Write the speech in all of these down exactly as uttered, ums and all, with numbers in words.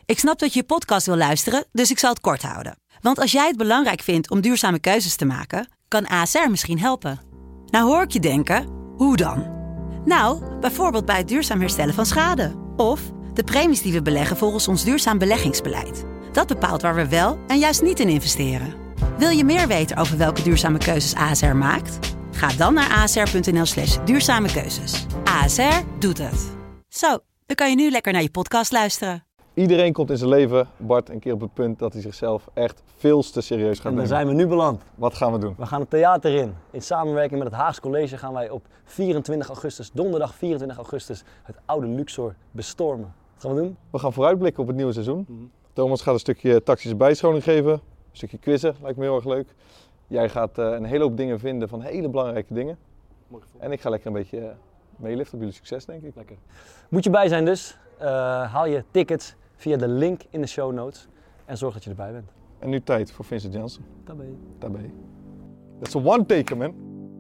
Ik snap dat je je podcast wil luisteren, dus ik zal het kort houden. Want als jij het belangrijk vindt om duurzame keuzes te maken, kan A S R misschien helpen. Nou hoor ik je denken, hoe dan? Nou, bijvoorbeeld bij het duurzaam herstellen van schade. Of de premies die we beleggen volgens ons duurzaam beleggingsbeleid. Dat bepaalt waar we wel en juist niet in investeren. Wil je meer weten over welke duurzame keuzes A S R maakt? Ga dan naar asr.nl slash duurzame keuzes. A S R doet het. Zo, dan kan je nu lekker naar je podcast luisteren. Iedereen komt in zijn leven, Bart, een keer op het punt dat hij zichzelf echt veel te serieus gaat En nemen. daar zijn we nu beland. Wat gaan we doen? We gaan het theater in. In samenwerking met het Haags College gaan wij op vierentwintig augustus, donderdag vierentwintig augustus, het oude Luxor bestormen. Wat gaan we doen? We gaan vooruitblikken op het nieuwe seizoen. Mm-hmm. Thomas gaat een stukje tactische bijscholing geven, een stukje quizzen, lijkt me heel erg leuk. Jij gaat uh, een hele hoop dingen vinden van hele belangrijke dingen. En ik ga lekker een beetje uh, meeliften op jullie succes, denk ik. Lekker. Moet je bij zijn dus. Uh, haal je tickets via de link in de show notes en zorg dat je erbij bent. En nu tijd voor Vincent Janssen. Tabé. Tabé. That's a one taker, man.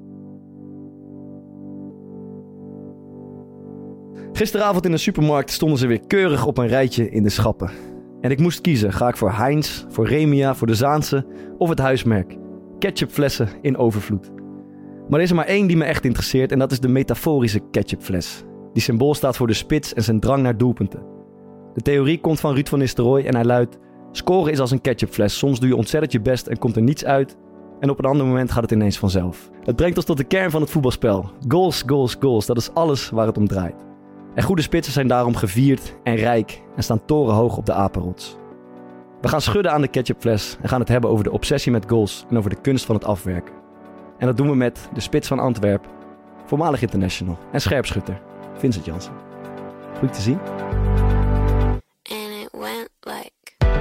Gisteravond in de supermarkt stonden ze weer keurig op een rijtje in de schappen. En ik moest kiezen, ga ik voor Heinz, voor Remia, voor de Zaanse of het huismerk. Ketchupflessen in overvloed. Maar er is er maar één die me echt interesseert en dat is de metaforische ketchupfles. Die symbool staat voor de spits en zijn drang naar doelpunten. De theorie komt van Ruud van Nistelrooy en hij luidt: scoren is als een ketchupfles. Soms doe je ontzettend je best en komt er niets uit. En op een ander moment gaat het ineens vanzelf. Het brengt ons tot de kern van het voetbalspel. Goals, goals, goals. Dat is alles waar het om draait. En goede spitsen zijn daarom gevierd en rijk en staan torenhoog op de apenrots. We gaan schudden aan de ketchupfles en gaan het hebben over de obsessie met goals en over de kunst van het afwerken. En dat doen we met de spits van Antwerpen, voormalig international en scherpschutter Vincent Janssen. Goed te zien. And it went like...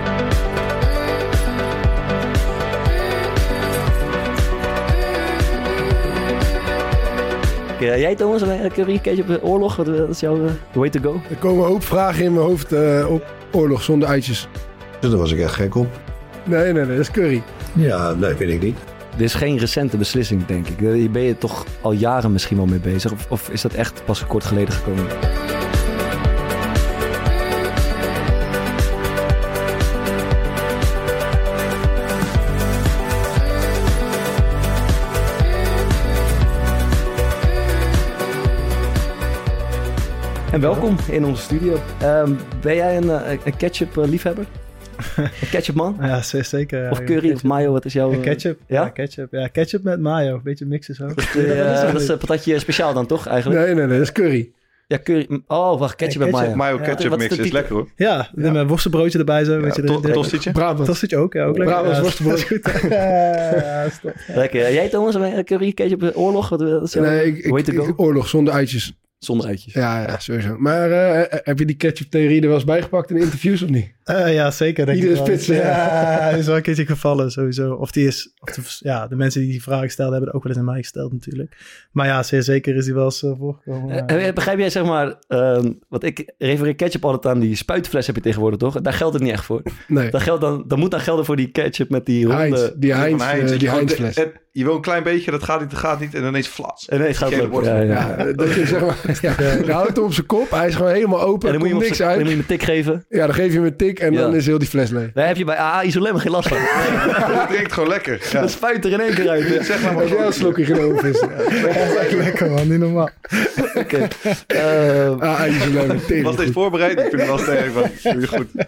Uh, jij Thomas, een curry ketchup oorlog, wat is jouw uh, way to go? Er komen een hoop vragen in mijn hoofd uh, op oorlog zonder eitjes. Dus daar was ik echt gek op. Nee, nee, nee, dat is curry. Ja, nee, weet ik niet. Dit is geen recente beslissing, denk ik. Hier ben je toch al jaren misschien wel mee bezig? Of, of is dat echt pas kort geleden gekomen? En welkom in onze studio. Um, ben jij een, een ketchup-liefhebber? Een ketchupman? Ja, zeker. Ja. Of curry of mayo, wat is jouw... Ja, ketchup. Ja? Ja, ketchup. Ja, ketchup met mayo. Een beetje mixen zo. Dat, uh, dat is een patatje speciaal dan, toch, eigenlijk? Nee, nee, nee, dat is curry. Ja, curry. Oh, wacht, ketchup ja, met ketchup. mayo. Mayo ketchup mix is lekker, hoor. Ja, ja. Met worstenbroodje erbij zo. Ja, weet je, to- de, de, tostietje? Brabant. Tostietje ook, ja. Ook lekker. Brabants ja, worstenbrood. dat is goed. ja, stop. Lekker. Jij, Thomas, een curry, ketchup, oorlog? Wat, wat is jouw Nee, ik, way ik, to go? ik, oorlog zonder eitjes. Zonder eitjes. Ja, ja, sowieso. Maar uh, heb je die ketchup-theorie er wel eens bijgepakt in interviews of niet? Uh, ja, zeker. Denk Iedere ik wel. spits, ja, is wel een keertje gevallen, sowieso. Of die is, of de, ja, de mensen die die vraag gesteld hebben, ook wel eens aan mij gesteld natuurlijk. Maar ja, zeer zeker is die wel eens uh, voorgekomen. Uh, uh, begrijp jij, zeg maar, uh, want ik refereer ketchup altijd aan die spuitfles heb je tegenwoordig, toch? Daar geldt het niet echt voor. Nee. Dat, geldt dan, dat moet dan gelden voor die ketchup met die ronde... Heinz, die Heinz, Van Heinz, uh, die gewoon de- Heinz-fles. het- Je wil een klein beetje, dat gaat niet, dat gaat niet en ineens flats. En nee, het gaat Gele ook. borstel. Ja, ja. Ja, dat je zeg maar, ja, je houdt hem op zijn kop, hij is gewoon helemaal open, En er dan moet, je komt hem op niks z'n- dan uit. moet je hem een tik geven. Ja, dan geef je hem een tik en Ja. dan is heel die fles leeg. Daar heb je bij A A Isolem geen last van. Het drinkt gewoon lekker. Ja. Dat spuit er in één keer uit. Zeg maar Heb maar jij een slokje genomen, Vincent? Lekker man, niet normaal. Oké. Uh, Ah, hij is een leuke tegen. Was dit voorbereid? Ik vind het wel sterk, maar doe je goed.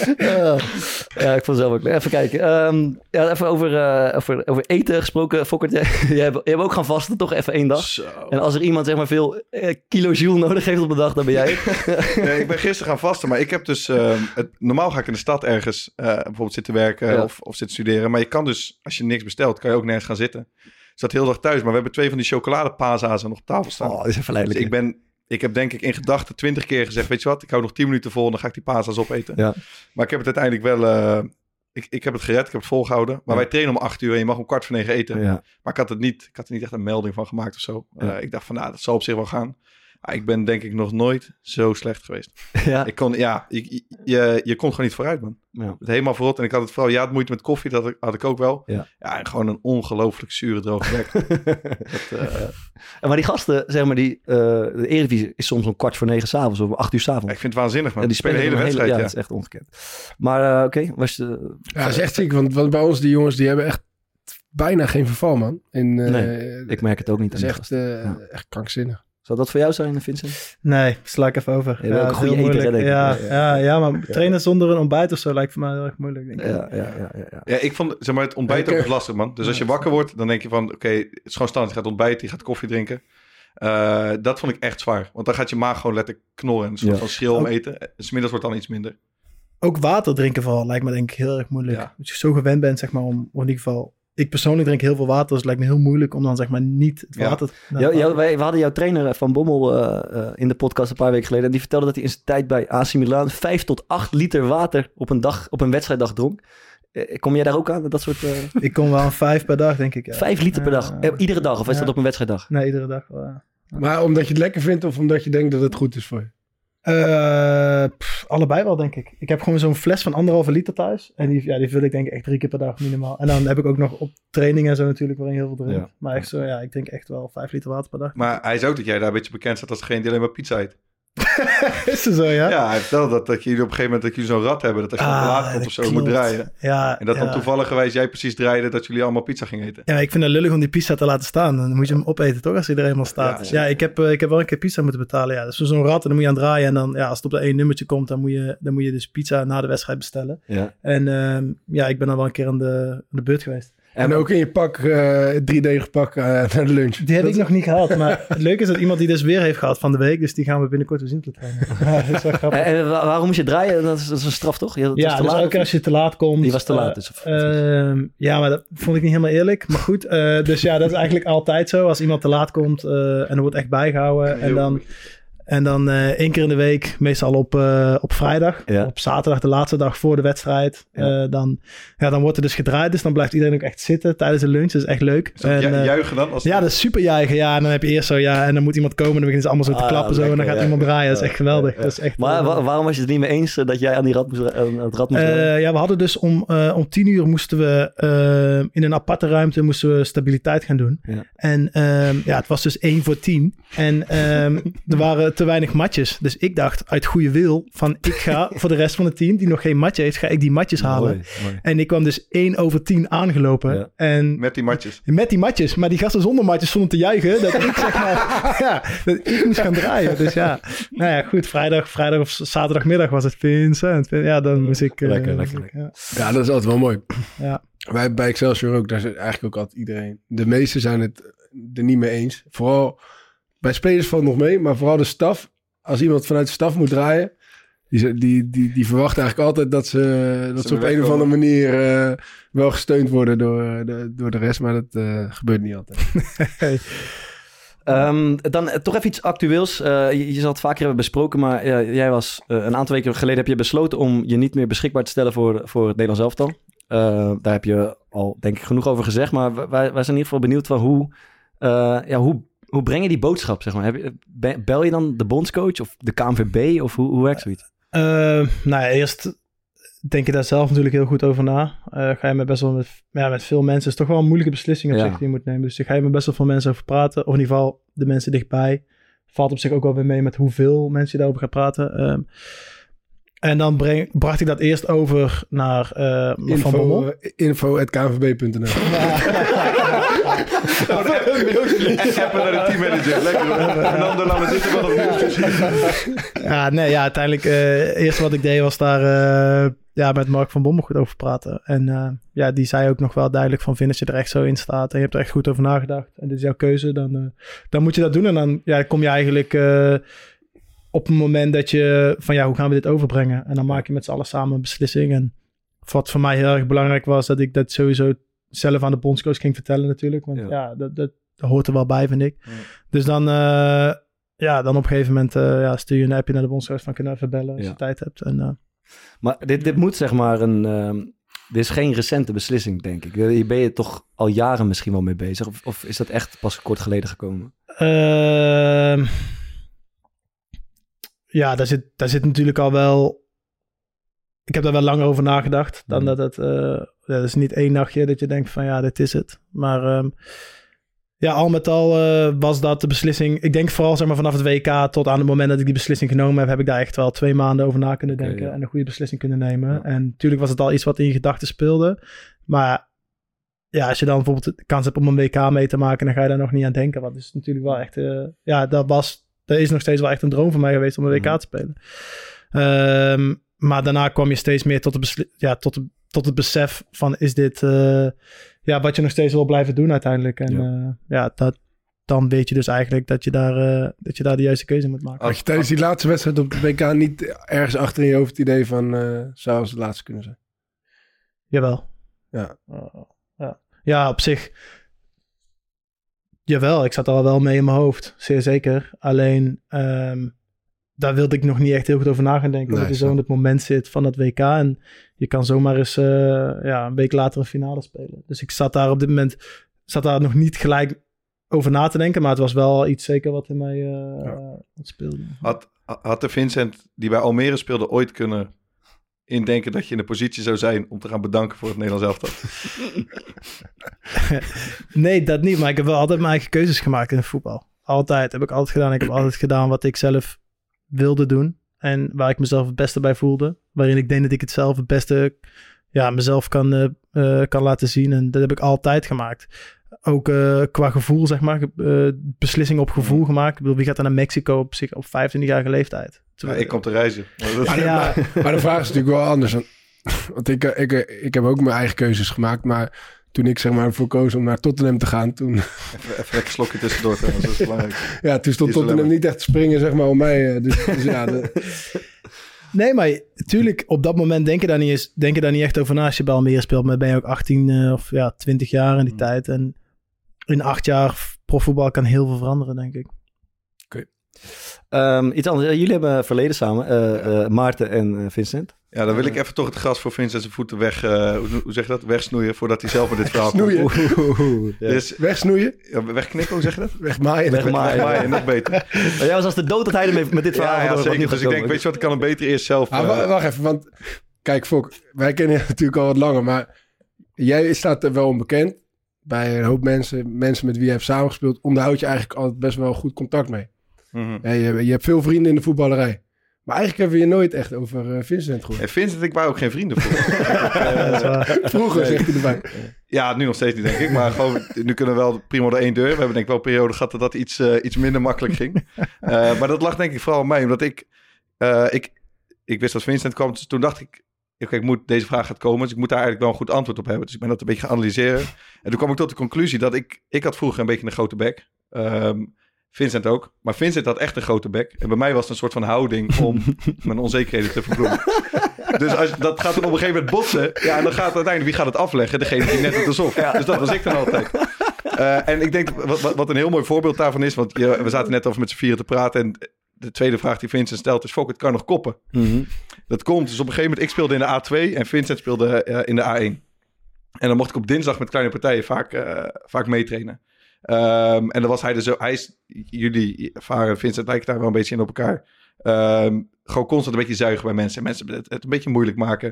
uh, ja, ik vond het zelf ook leuk. Even kijken. Um, ja, even over, uh, over, over eten gesproken. Fokkert, jij, jij, hebt, jij hebt ook gaan vasten, toch? Even één dag. Zo. En als er iemand zeg maar veel uh, kilojoule nodig heeft op de dag, dan ben jij het. Nee, ik ben gisteren gaan vasten, maar ik heb dus... Uh, het, normaal ga ik in de stad ergens uh, bijvoorbeeld zitten werken Ja. of, of zitten studeren. Maar je kan dus, als je niks bestelt, kan je ook nergens gaan zitten. Ik zat heel de dag thuis, maar we hebben twee van die chocoladepazazen nog op tafel staan. Oh, dat is even Dus verleidelijk. ik ben... Ik heb denk ik in gedachten twintig keer gezegd, weet je wat, ik hou nog tien minuten vol en dan ga ik die pasa's opeten. Ja. Maar ik heb het uiteindelijk wel, uh, ik, ik heb het gered, ik heb het volgehouden. Maar Ja. wij trainen om acht uur en je mag om kwart voor negen eten. Ja. Maar ik had, het niet, ik had er niet echt een melding van gemaakt of zo. Ja. Uh, ik dacht van, nou, dat zal op zich wel gaan. Maar ik ben denk ik nog nooit zo slecht geweest. Ja. Ik kon, ja, je, je, je kon gewoon niet vooruit, man. Ja. Het helemaal verrot. En ik had het vooral, ja, het moeite met koffie, dat had ik ook wel. Ja. Ja, en gewoon een ongelooflijk zure droge bek. dat, uh, En maar die gasten, zeg maar, die, uh, de Eredivisie is soms om kwart voor negen s'avonds of om acht uur s'avonds. ik vind het waanzinnig, man. En die spelen de hele een wedstrijd, ja, ja. dat is echt ongekend. Maar uh, oké, okay, was de... Ja, dat is echt ziek, want, want bij ons die jongens, die hebben echt bijna geen verval, man. En, uh, nee, ik merk het ook niet. Dat is echt, uh, ja. echt krankzinnig. Zou dat voor jou zijn, Vincent? Nee, sla ik even over. Je ja, een goede eten redden. Ja, ja, ja, ja, maar trainen zonder een ontbijt of zo lijkt voor mij heel erg moeilijk, denk ik. Ja, ja, ja, ja, ja. ja ik vond zeg maar, het ontbijt ook lastig, man. Dus als je wakker wordt, dan denk je van, oké, okay, het is gewoon standaard. Je gaat ontbijten, je gaat koffie drinken. Uh, dat vond ik echt zwaar. Want dan gaat je maag gewoon letterlijk knorren. Een soort ja. van schil om eten. En 's middags wordt dan iets minder. Ook water drinken vooral lijkt me denk ik heel erg moeilijk. Ja. Als je zo gewend bent, zeg maar, om in ieder geval... Ik persoonlijk drink heel veel water, dus het lijkt me heel moeilijk om dan zeg maar niet het water... Ja. Jou, jou, wij, we hadden jouw trainer Van Bommel uh, uh, in de podcast een paar weken geleden. En die vertelde dat hij in zijn tijd bij A C Milan vijf tot acht liter water op een dag, op een wedstrijddag dronk. Uh, kom jij daar ook aan, dat soort... Uh... Ik kom wel aan vijf per dag, denk ik. Ja. Vijf liter per dag? Uh, iedere dag? Of is ja. dat op een wedstrijddag? Nee, iedere dag wel, ja. Maar omdat je het lekker vindt of omdat je denkt dat het goed is voor je? Uh, pff, allebei wel, denk ik. Ik heb gewoon zo'n fles van anderhalve liter thuis. En die, ja, die vul ik denk ik echt drie keer per dag minimaal. En dan heb ik ook nog op training en zo natuurlijk waarin heel veel drink. Ja. Maar echt zo, ja, ik denk echt wel vijf liter water per dag. Maar hij is ook dat jij daar een beetje bekend staat als degene die alleen maar pizza eet. Is het zo, ja? Ja, hij vertelde dat, dat jullie op een gegeven moment dat jullie zo'n rat hebben. Dat als je ah, te laat komt of zo klopt. moet draaien. Ja, en dat dan ja. toevalligerwijs jij precies draaide dat jullie allemaal pizza gingen eten. Ja, ik vind het lullig om die pizza te laten staan. Dan moet je hem opeten toch, als hij er eenmaal staat. Ja, ja ik, heb, uh, ik heb wel een keer pizza moeten betalen. Ja. Dus zo'n rat en dan moet je aan draaien. En dan, ja, als het op dat één nummertje komt, dan moet je, dan moet je dus pizza na de wedstrijd bestellen. Ja. En uh, ja, ik ben dan wel een keer aan de, aan de beurt geweest. En ook in je pak, uh, drie D pak uh, naar de lunch. Die heb dat... ik nog niet gehad. Maar het leuke is dat iemand die dus weer heeft gehad van de week. Dus die gaan we binnenkort weer zien te trainen. Ja, dat is wel grappig. En, en waarom moest je draaien? Dat is, dat is een straf, toch? Ja, ja dus ook als je te laat komt. Die was te laat dus. Uh, uh, ja, maar dat vond ik niet helemaal eerlijk. Maar goed, uh, dus ja, dat is eigenlijk altijd zo. Als iemand te laat komt uh, en er wordt echt bijgehouden. En dan... En dan uh, één keer in de week, meestal op, uh, op vrijdag. Ja. Op zaterdag, de laatste dag voor de wedstrijd. Ja. Uh, dan, ja, dan wordt er dus gedraaid. Dus dan blijft iedereen ook echt zitten tijdens de lunch. Dat is echt leuk. Is dat en, uh, juichen dan? Als ja, dat is super juichen. Ja, en dan heb je eerst zo, ja, en dan moet iemand komen. En dan beginnen ze allemaal zo te ah, klappen. Ja, zo, en dan gaat ja. iemand draaien. Dat is echt geweldig. Ja, ja. Dat is echt, maar uh, waarom was je het niet mee eens uh, dat jij aan, die rad moest, aan het rad moest uh, Ja, we hadden dus om, uh, om tien uur moesten we uh, in een aparte ruimte moesten we stabiliteit gaan doen. Ja. En uh, ja, het was dus één voor tien. En uh, er waren te weinig matjes. Dus ik dacht uit goede wil van ik ga voor de rest van het team die nog geen matje heeft, ga ik die matjes halen. Mooi, mooi. En ik kwam dus één over tien aangelopen. Ja. En met die matjes. Met die matjes. Maar die gasten zonder matjes stonden te juichen dat ik zeg maar, ja, dat ik moest gaan draaien. Dus ja, nou ja, goed. Vrijdag, vrijdag of zaterdagmiddag was het Vincent. Ja, dan moest ik... Uh, lekker, lekker. Ik, ja. ja, dat is altijd wel mooi. Ja. Wij bij Excelsior ook, daar is eigenlijk ook altijd iedereen. De meesten zijn het er niet mee eens. Vooral bij spelers valt nog mee, maar vooral de staf. Als iemand vanuit de staf moet draaien, die, die, die, die verwacht eigenlijk altijd dat ze, dat ze op een of andere manier uh, wel gesteund worden door de, door de rest. Maar dat uh, gebeurt niet altijd. Hey. Um, dan uh, toch even iets actueels. Uh, je, je zal het vaker hebben besproken, maar uh, jij was uh, een aantal weken geleden heb je besloten om je niet meer beschikbaar te stellen voor, voor het Nederlands elftal. Uh, daar heb je al denk ik genoeg over gezegd, maar wij, wij zijn in ieder geval benieuwd van hoe, uh, ja, hoe Hoe breng je die boodschap, zeg maar? Heb je, bel je dan de bondscoach of de K N V B? Of hoe, hoe werkt zoiets? Uh, nou ja, eerst denk je daar zelf natuurlijk heel goed over na. Uh, ga je met best wel met, ja, met veel mensen... Het is toch wel een moeilijke beslissing op ja. zich die je moet nemen. Dus daar ga je met best wel veel mensen over praten. Of in ieder geval de mensen dichtbij. Valt op zich ook wel weer mee met hoeveel mensen je daarover gaat praten. Um, en dan breng, bracht ik dat eerst over naar uh, info, Van Bommel. Uh, info at k n v b punt n l Appen naar de teammanager. Lekker. En dan laten we zitten van op Ja, nee, ja, uiteindelijk... Het uh, eerste wat ik deed was daar uh, ja, met Mark van Bommel goed over praten. En uh, ja, die zei ook nog wel duidelijk van... vind dat je er echt zo in staat en je hebt er echt goed over nagedacht. En dit is jouw keuze, dan, uh, dan moet je dat doen. En dan ja, kom je eigenlijk... Uh, op het moment dat je van ja, hoe gaan we dit overbrengen? En dan maak je met z'n allen samen een beslissing. En wat voor mij heel erg belangrijk was, dat ik dat sowieso zelf aan de bondscoach ging vertellen natuurlijk. Want ja, ja dat, dat, dat hoort er wel bij, vind ik. Ja. Dus dan, uh, ja, dan op een gegeven moment uh, ja, stuur je een appje naar de bondscoach van kunnen even bellen als ja. je tijd hebt. En, uh, maar dit, dit moet zeg maar een... Uh, dit is geen recente beslissing, denk ik. Hier ben je toch al jaren misschien wel mee bezig? Of, of is dat echt pas kort geleden gekomen? Uh, Ja, daar zit, daar zit natuurlijk al wel ik heb daar wel langer over nagedacht. Dan Mm. dat het... Uh, dat is niet één nachtje dat je denkt van ja, dit is het. Maar um, ja, al met al uh, was dat de beslissing... Ik denk vooral zeg maar, vanaf het W K tot aan het moment dat ik die beslissing genomen heb... heb ik daar echt wel twee maanden over na kunnen denken... Okay, ja. en een goede beslissing kunnen nemen. Ja. En natuurlijk was het al iets wat in je gedachten speelde. Maar ja, als je dan bijvoorbeeld de kans hebt om een W K mee te maken... dan ga je daar nog niet aan denken. Want het is natuurlijk wel echt... Uh, ja, dat was... Dat is nog steeds wel echt een droom van mij geweest om een W K Mm. te spelen. Um, maar daarna kwam je steeds meer tot, de besli- ja, tot, de, tot het besef van... is dit uh, ja, wat je nog steeds wil blijven doen uiteindelijk? En ja, uh, ja dat, dan weet je dus eigenlijk dat je, daar, uh, dat je daar de juiste keuze moet maken. Had je tijdens die laatste wedstrijd op de W K niet ergens achter in je hoofd het idee van... Uh, zou het de laatste kunnen zijn? Jawel. Ja. Uh, ja. ja, op zich... Jawel, ik zat er al wel mee in mijn hoofd. Zeer zeker. Alleen, um, daar wilde ik nog niet echt heel goed over na gaan denken. Nee, omdat je zo in het moment zit van het W K. En je kan zomaar eens uh, ja, een week later een finale spelen. Dus ik zat daar op dit moment... zat daar nog niet gelijk over na te denken. Maar het was wel iets zeker wat in mij uh, ja. uh, speelde. Had, had de Vincent, die bij Almere speelde, ooit kunnen indenken dat je in de positie zou zijn om te gaan bedanken voor het Nederlands elftal? Nee, dat niet. Maar ik heb wel altijd mijn eigen keuzes gemaakt in het voetbal. Altijd. Heb ik altijd gedaan. Ik heb altijd gedaan wat ik zelf wilde doen. En waar ik mezelf het beste bij voelde. Waarin ik denk dat ik het zelf het beste ja, mezelf kan, uh, uh, kan laten zien. En dat heb ik altijd gemaakt. Ook uh, qua gevoel, zeg maar. Uh, beslissingen op gevoel gemaakt. Ik bedoel, wie gaat dan naar Mexico op, zich, op vijfentwintigjarige leeftijd? Ja, ik kom te reizen. Maar, ja. maar, maar de vraag is natuurlijk wel anders. Want ik, ik, ik heb ook mijn eigen keuzes gemaakt. Maar toen ik zeg maar ervoor koos om naar Tottenham te gaan, toen... Even, even lekker slokje tussendoor. Dat is belangrijk. Ja, toen stond Tottenham niet echt te springen, zeg maar, om mij. Dus, dus ja... De... Nee, maar natuurlijk, op dat moment denk je daar niet, eens, denk je daar niet echt over na als je bij Almere speelt. Maar ben je ook achttien uh, of ja, twintig jaar in die mm. tijd. En in acht jaar profvoetbal kan heel veel veranderen, denk ik. Oké. Okay. Um, iets anders. Jullie hebben verleden samen, uh, uh, Maarten en uh, Vincent. Ja, dan wil ik even toch het gras voor Vincent zijn voeten weg, uh, hoe, hoe zeg je dat? Wegsnoeien voordat hij zelf met dit verhaal komt. Snoeien. Ja. Dus, wegsnoeien? Ja, wegknippen, hoe zeg je dat? Wegmaaien. Wegmaaien, Wegmaaien nog beter. Maar jij was als de dood dat hij ermee met dit verhaal... Ja, ja door, zeker. Dus ik denk, weet je wat, ik kan hem beter eerst zelf... Ah, uh... Wacht even, want kijk Fok, wij kennen je natuurlijk al wat langer, maar jij staat er wel onbekend. Bij een hoop mensen, mensen met wie je hebt samengespeeld, onderhoud je eigenlijk altijd best wel goed contact mee. Mm-hmm. Ja, je, je hebt veel vrienden in de voetballerij. Maar eigenlijk hebben we je nooit echt over uh, Vincent gehoord. Hey, Vincent, ik wou ook geen vrienden voor. uh, Vroeger, zegt hij erbij. Ja, nu nog steeds niet, denk ik. Maar gewoon, nu kunnen we wel prima de één deur. We hebben denk ik wel een periode gehad dat dat iets, uh, iets minder makkelijk ging. Uh, maar dat lag denk ik vooral aan mij. Omdat ik, uh, ik, ik wist dat Vincent kwam. Dus toen dacht ik, okay, ik moet, deze vraag gaat komen. Dus ik moet daar eigenlijk wel een goed antwoord op hebben. Dus ik ben dat een beetje gaan analyseren. En toen kwam ik tot de conclusie dat ik... Ik had vroeger een beetje een grote bek. Um, Vincent ook. Maar Vincent had echt een grote bek. En bij mij was het een soort van houding om mijn onzekerheden te verbloemen. Dus als, dat gaat dan op een gegeven moment botsen. Ja, en dan gaat het uiteindelijk, wie gaat het afleggen? Degene die net het alsof. Ja. Dus dat was ik dan altijd. Uh, en ik denk, wat, wat een heel mooi voorbeeld daarvan is... want je, we zaten net over met z'n vieren te praten... en de tweede vraag die Vincent stelt is... Fok, het kan nog koppen. Mm-hmm. Dat komt. Dus op een gegeven moment, ik speelde in de A twee... en Vincent speelde uh, in de A één. En dan mocht ik op dinsdag met kleine partijen vaak, uh, vaak meetrainen. Um, en dan was hij er zo... Hij is, jullie ervaren, Vincent lijkt daar wel een beetje in op elkaar. Um, gewoon constant een beetje zuigen bij mensen. En mensen het, het een beetje moeilijk maken.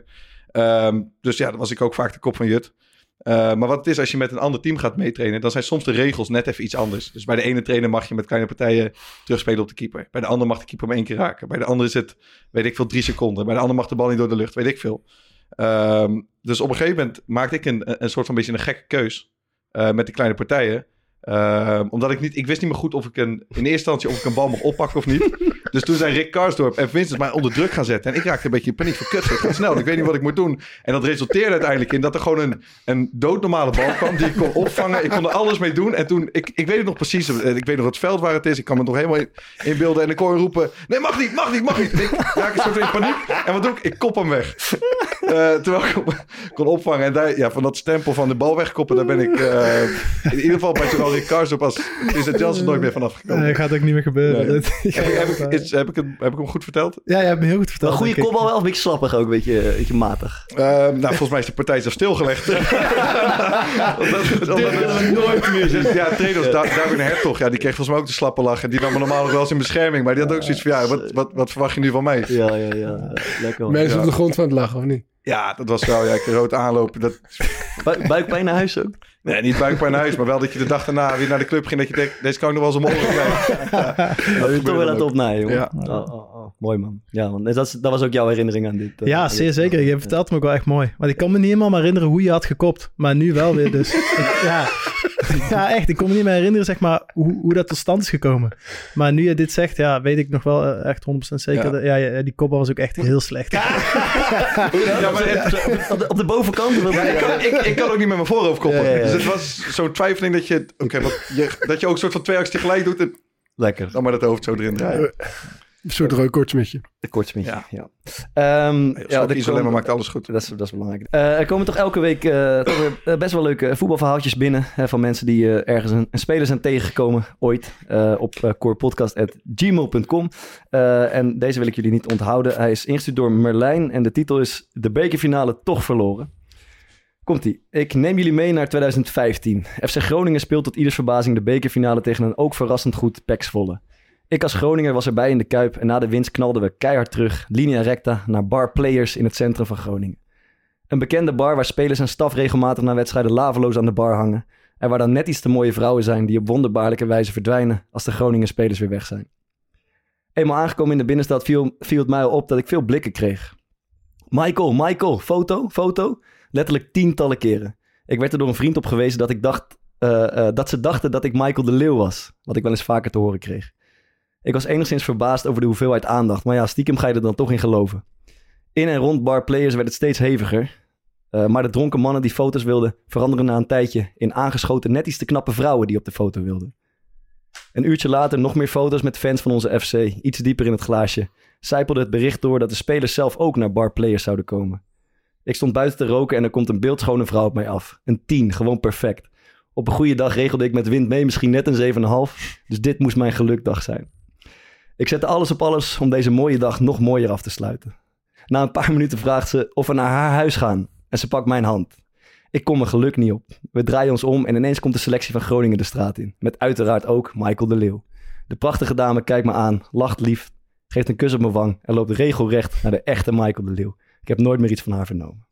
Um, dus ja, dan was ik ook vaak de kop van Jut. Uh, maar wat het is, als je met een ander team gaat meetrainen... dan zijn soms de regels net even iets anders. Dus bij de ene trainer mag je met kleine partijen terugspelen op de keeper. Bij de ander mag de keeper maar één keer raken. Bij de ander is het, weet ik veel, drie seconden. Bij de ander mag de bal niet door de lucht, weet ik veel. Um, dus op een gegeven moment maakte ik een, een soort van beetje een gekke keus... Uh, met de kleine partijen... Uh, omdat ik niet, ik wist niet meer goed of ik een, in eerste instantie of ik een bal mocht oppakken of niet. Dus toen zijn Rick Karsdorp en Vincent mij onder druk gaan zetten. En ik raakte een beetje in paniek van kut, het gaat snel. Ik weet niet wat ik moet doen. En dat resulteerde uiteindelijk in dat er gewoon een, een doodnormale bal kwam die ik kon opvangen. Ik kon er alles mee doen. En toen, ik, ik weet het nog precies. Ik weet nog het veld waar het is. Ik kan me nog helemaal in, inbeelden. En ik kon roepen, nee mag niet, mag niet, mag niet. En ik raak een soort van in paniek. En wat doe ik? Ik kop hem weg. Uh, terwijl ik op, kon opvangen. En daar, ja, van dat stempel van de bal wegkoppen, daar ben ik uh, in ieder geval bij zo'n Rick Karsdorp als is het Chelsea nooit meer vanaf gekomen. Nee, dat gaat ook niet meer gebeuren. Nee. Dat, heb, heb, ik, is, heb, ik het, heb ik hem goed verteld? Ja, je hebt me heel goed verteld. Een goede kopbal wel een beetje slappig ook, een beetje, een beetje matig. Uh, nou, volgens mij is de partij zelf stilgelegd. omdat, omdat, Dit willen we nooit meer zien. Ja, trainers, Darwin Hertog, ja, die kreeg volgens mij ook de slappe lach. En die nam me normaal nog wel eens in bescherming. Maar die had ook zoiets van, ja, wat, wat, wat verwacht je nu van mij? Ja, ja, ja. Lekker. Mensen ja. op de grond van het lachen, of niet? Ja, dat was wel, ja, ik rood aanlopen. Dat... Bu- buikpijn naar huis ook? Nee, niet buikpijn naar huis, maar wel dat je de dag daarna weer naar de club ging. Dat je denkt, deze kan ik nog wel eens omhoog krijgen. Ja, dat je toch wel aan het opnaaien, jongen. Ja. Oh, oh, oh. Mooi, man. Ja, man. Dat, is, dat was ook jouw herinnering aan dit. Uh, ja, zeer dit, zeker. Je vertelt me ook wel echt mooi. Want ik kan me niet helemaal meer herinneren hoe je had gekopt. Maar nu wel weer, dus. ik, ja. ja, echt. Ik kon me niet meer herinneren, zeg maar, hoe, hoe dat tot stand is gekomen. Maar nu je dit zegt, ja, weet ik nog wel uh, echt honderd procent zeker. Ja. Dat, ja, ja, die kopbal was ook echt heel slecht. Ja, maar het, op, de, op de bovenkant? Ja, ik, kan, ik, ik kan ook niet met mijn voorhoofd koppen. Ja, ja, ja. Dus het was zo'n twijfeling dat je, okay, wat, je... dat je ook een soort van twee acties tegelijk doet. En lekker. Dan maar dat hoofd zo erin draaien. Een soort rood kortsmetje. Een kortsmetje, ja. ja. Um, ja, de Isolema maakt alles goed. Dat is, dat is belangrijk. Uh, er komen toch elke week uh, toch weer, uh, best wel leuke voetbalverhaaltjes binnen. Uh, van mensen die uh, ergens een, een speler zijn tegengekomen ooit. Uh, op uh, corepodcast at gmail dot com. Uh, en deze wil ik jullie niet onthouden. Hij is ingestuurd door Merlijn. En de titel is De bekerfinale toch verloren. Komt-ie. Ik neem jullie mee naar twintig vijftien. F C Groningen speelt tot ieders verbazing de bekerfinale tegen een ook verrassend goed P E C Zwolle. Ik als Groninger was erbij in de Kuip en na de winst knalden we keihard terug, linea recta, naar Bar Players in het centrum van Groningen. Een bekende bar waar spelers en staf regelmatig na wedstrijden laveloos aan de bar hangen en waar dan net iets te mooie vrouwen zijn die op wonderbaarlijke wijze verdwijnen als de Groningen spelers weer weg zijn. Eenmaal aangekomen in de binnenstad viel, viel het mij al op dat ik veel blikken kreeg. Michael, Michael, foto, foto. Letterlijk tientallen keren. Ik werd er door een vriend op gewezen dat ik dacht uh, uh, dat ze dachten dat ik Michael de Leeuw was, wat ik wel eens vaker te horen kreeg. Ik was enigszins verbaasd over de hoeveelheid aandacht, maar ja, stiekem ga je er dan toch in geloven. In en rond Bar Players werd het steeds heviger, uh, maar de dronken mannen die foto's wilden veranderen na een tijdje in aangeschoten net iets te knappe vrouwen die op de foto wilden. Een uurtje later nog meer foto's met fans van onze F C, iets dieper in het glaasje, sijpelde het bericht door dat de spelers zelf ook naar Bar Players zouden komen. Ik stond buiten te roken en er komt een beeldschone vrouw op mij af. Een tien, gewoon perfect. Op een goede dag regelde ik met wind mee misschien net een zeven komma vijf, dus dit moest mijn gelukdag zijn. Ik zette alles op alles om deze mooie dag nog mooier af te sluiten. Na een paar minuten vraagt ze of we naar haar huis gaan en ze pakt mijn hand. Ik kom mijn geluk niet op. We draaien ons om en ineens komt de selectie van Groningen de straat in. Met uiteraard ook Michael de Leeuw. De prachtige dame kijkt me aan, lacht lief, geeft een kus op mijn wang en loopt regelrecht naar de echte Michael de Leeuw. Ik heb nooit meer iets van haar vernomen.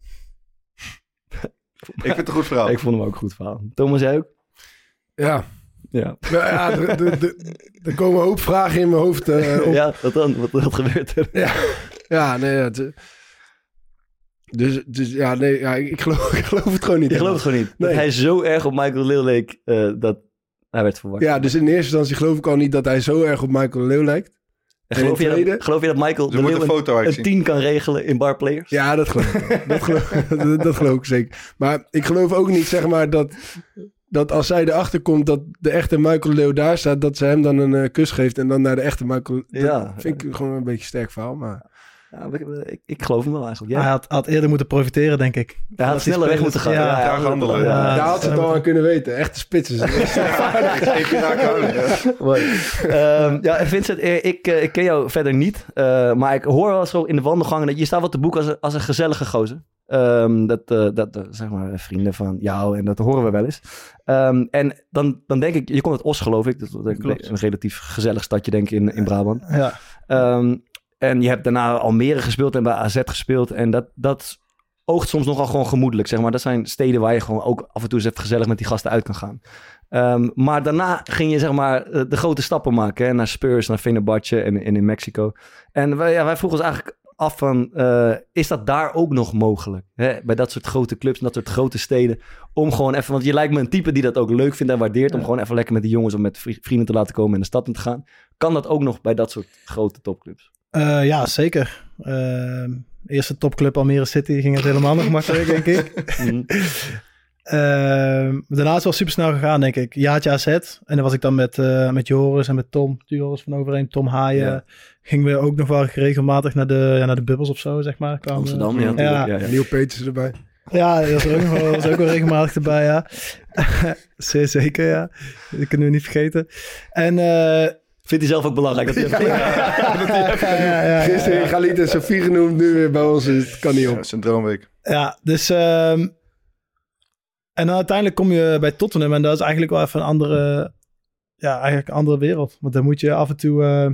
Ik vind het een goed verhaal. Ik vond hem ook een goed verhaal. Thomas, jij ook? Ja. Ja. Nou ja, er, er, er, er komen een hoop vragen in mijn hoofd. Uh, op. Ja, wat dan? Wat, wat gebeurt er? Ja, ja nee. Ja, het, dus, dus ja, nee, ja, ik, geloof, ik geloof het gewoon niet. Je gelooft het gewoon niet? Nee. Dat hij zo erg op Michael de Leeuw leek, uh, dat hij werd verwacht. Ja, dus in eerste instantie geloof ik al niet dat hij zo erg op Michael de Leeuw lijkt. En geloof, je tweede, dat, geloof je dat Michael de Leeuw een, foto een tien kan regelen in Bar Players? Ja, dat geloof ik. dat, geloof, dat, dat geloof ik zeker. Maar ik geloof ook niet, zeg maar, dat, dat als zij erachter komt dat de echte Michael de Leeuw daar staat, dat ze hem dan een uh, kus geeft en dan naar de echte Michael. Ja. Dat vind ik gewoon een beetje een sterk verhaal, maar... Ja, ik, ik geloof hem wel eigenlijk. Ja. Hij had, had eerder moeten profiteren, denk ik. Hij had sneller weg moeten gaan. Ja, ja, ja, handelen. Ja, ja, daar had ze het al aan kunnen weten. Echte spitsen. um, ja, Vincent, ik, ik ken jou verder niet. Uh, maar ik hoor wel zo in de wandelgangen dat je staat wat te boeken als een, als een gezellige gozer. Um, dat, uh, dat uh, zeg maar vrienden van jou en dat horen we wel eens. Um, en dan, dan denk ik, je komt uit Os geloof ik. Dat is een, een relatief gezellig stadje denk ik in, in Brabant. Ja. Um, En je hebt daarna Almere gespeeld en bij A Z gespeeld. En dat, dat oogt soms nogal gewoon gemoedelijk, zeg maar. Dat zijn steden waar je gewoon ook af en toe eens even gezellig met die gasten uit kan gaan. Um, maar daarna ging je, zeg maar, de grote stappen maken. Hè? Naar Spurs, naar Fenerbahce en, en in Mexico. En wij, ja, wij vroegen ons eigenlijk af van, uh, is dat daar ook nog mogelijk? Hè? Bij dat soort grote clubs en dat soort grote steden. Om gewoon even, want je lijkt me een type die dat ook leuk vindt en waardeert. Ja. Om gewoon even lekker met die jongens of met vrienden te laten komen en de stad in te gaan. Kan dat ook nog bij dat soort grote topclubs? Uh, ja, zeker. Uh, eerste topclub Almere City ging het helemaal nog makkelijk, denk ik. Mm. Uh, daarna is het wel super snel gegaan, denk ik. Jaartje A Z. En dan was ik dan met, uh, met Joris en met Tom. Joris van Overeem, Tom Haaien. Ja. Gingen we ook nog wel regelmatig naar de, ja, naar de bubbels of zo, zeg maar. Kwamen, Amsterdam, ja. ja. ja, ja. Nieuw Peters erbij. Ja, dat was ook, nog wel, was ook wel regelmatig erbij, ja. Zeer zeker, ja. Dat kunnen we niet vergeten. En... Uh, Vindt hij zelf ook belangrijk dat hij heeft ja, ja, ja, ja, Gisteren ja. Galit en Sofie genoemd, nu weer bij ons. Het kan niet op. Ja, zijn droomweek. Ja, dus... Um, en dan uiteindelijk kom je bij Tottenham en dat is eigenlijk wel even een andere... Ja, eigenlijk een andere wereld. Want dan moet je af en toe... Uh,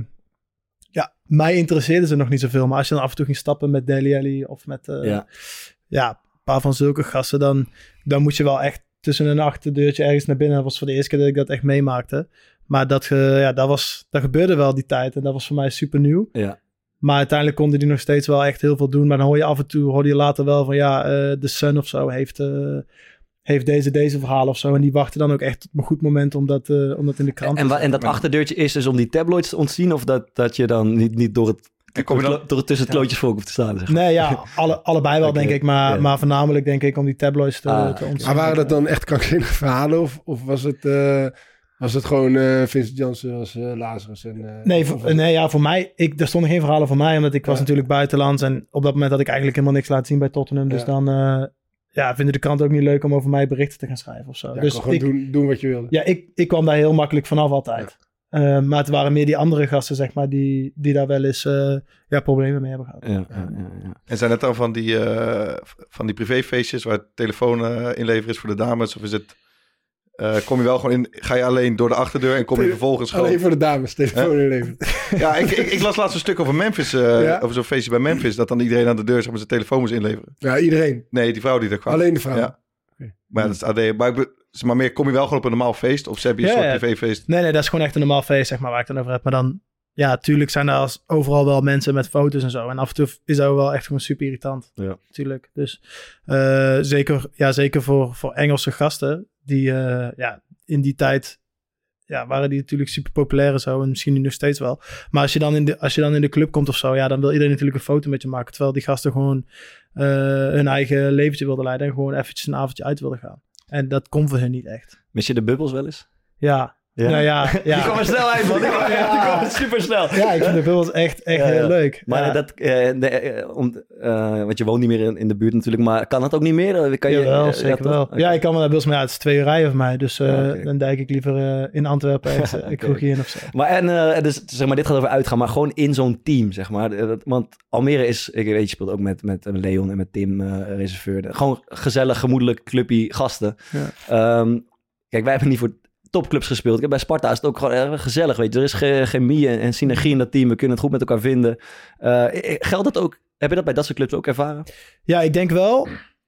ja, mij interesseerde ze nog niet zoveel. Maar als je dan af en toe ging stappen met Dele Alli of met... Uh, ja. ja, een paar van zulke gasten, dan, dan moet je wel echt tussen een achterdeurtje ergens naar binnen. Dat was voor de eerste keer dat ik dat echt meemaakte. Maar dat, uh, ja, dat, was, dat gebeurde wel die tijd. En dat was voor mij super nieuw. Ja. Maar uiteindelijk konden die nog steeds wel echt heel veel doen. Maar dan hoor je af en toe, hoor je later wel van ja, uh, The Sun of zo heeft, uh, heeft deze, deze verhalen of zo. En die wachten dan ook echt op een goed moment om dat, uh, om dat in de krant en, te zetten. En dat achterdeurtje is dus om die tabloids te ontzien? Of dat, dat je dan niet, niet door het... En kom je dan... Door het tussen het klootjesvolk hoeft te staan, zeg maar. Nee, ja, alle, allebei wel, okay. denk ik. Maar, ja. maar voornamelijk denk ik om die tabloids te, ah, te ontzien. Maar waren dat dan echt krankzinnige verhalen? Of, of was het... Uh... Was het gewoon uh, Vincent Janssen als uh, Lazarus? En, uh, nee, voor, nee, ja, voor mij... Ik, er stonden geen verhalen voor mij, omdat ik ja. was natuurlijk buitenlands. En op dat moment had ik eigenlijk helemaal niks laten zien bij Tottenham. Dus ja. dan uh, ja, vinden de kranten ook niet leuk om over mij berichten te gaan schrijven of zo. Ja, dus gewoon ik, doen, doen wat je wilde. Ja, ik, ik kwam daar heel makkelijk vanaf altijd. Ja. Uh, maar het waren meer die andere gasten, zeg maar, die, die daar wel eens uh, ja, problemen mee hebben gehad. Ja, ja, ja, ja. En zijn het dan van die, uh, van die privéfeestjes waar het telefoon uh, inleveren is voor de dames? Of is het... Uh, kom je wel gewoon in, ga je alleen door de achterdeur en kom je Tele- vervolgens gewoon... Alleen voor de dames, telefoon huh? inleveren. Ja, ik, ik, ik las laatst een stuk over Memphis, uh, ja? over zo'n feestje bij Memphis, dat dan iedereen aan de deur zeg maar, zijn telefoon moest inleveren. Ja, iedereen? Nee, die vrouw die er kwam. Alleen de vrouw? Ja. Okay. Maar ja, dat is A D. Maar, ik, maar meer, kom je wel gewoon op een normaal feest? Of heb je een ja, soort ja. privéfeest? Nee, nee, dat is gewoon echt een normaal feest, zeg maar, waar ik het dan over heb. Maar dan, ja, tuurlijk zijn er als overal wel mensen met foto's en zo. En af en toe is dat wel echt gewoon super irritant. Ja. Tuurlijk. Dus uh, zeker, ja, zeker voor, voor Engelse gasten, die, uh, ja... in die tijd ja, waren die natuurlijk super populair en zo. En misschien nu nog steeds wel. Maar als je, dan in de, als je dan in de club komt of zo... ja, dan wil iedereen natuurlijk een foto met je maken. Terwijl die gasten gewoon uh, hun eigen leventje wilden leiden... en gewoon eventjes een avondje uit wilden gaan. En dat kon voor hen niet echt. Mis je de bubbels wel eens? Ja. Ja. Nou ja, ja. Die komen snel uit, man. Die komen, ja. die komen super snel. Ja, ik vind de bubbels echt, echt ja, ja. heel leuk. Maar ja. dat, uh, de, uh, om, uh, want je woont niet meer in, in de buurt natuurlijk, maar kan dat ook niet meer? Kan je, Jawel, uh, zeker ja, wel. Okay. Ja, ik kan wel naar bubbels, maar ja, het is twee uur rijden van mij. Dus uh, ja, okay. dan dijk ik liever uh, in Antwerpen ergens okay. kroegje in of zo. Maar en, uh, dus, zeg maar, dit gaat over uitgaan, maar gewoon in zo'n team, zeg maar. Dat, want Almere is, ik weet, je speelt ook met, met Leon en met Tim, uh, reserveur. Gewoon gezellig, gemoedelijk, clubby gasten. Ja. Um, kijk, wij hebben niet voor topclubs gespeeld. Bij Sparta is het ook gewoon erg gezellig, weet je. Er is ge- chemie en, en synergie in dat team. We kunnen het goed met elkaar vinden. Uh, geldt dat ook? Heb je dat bij dat soort clubs ook ervaren? Ja, ik denk wel.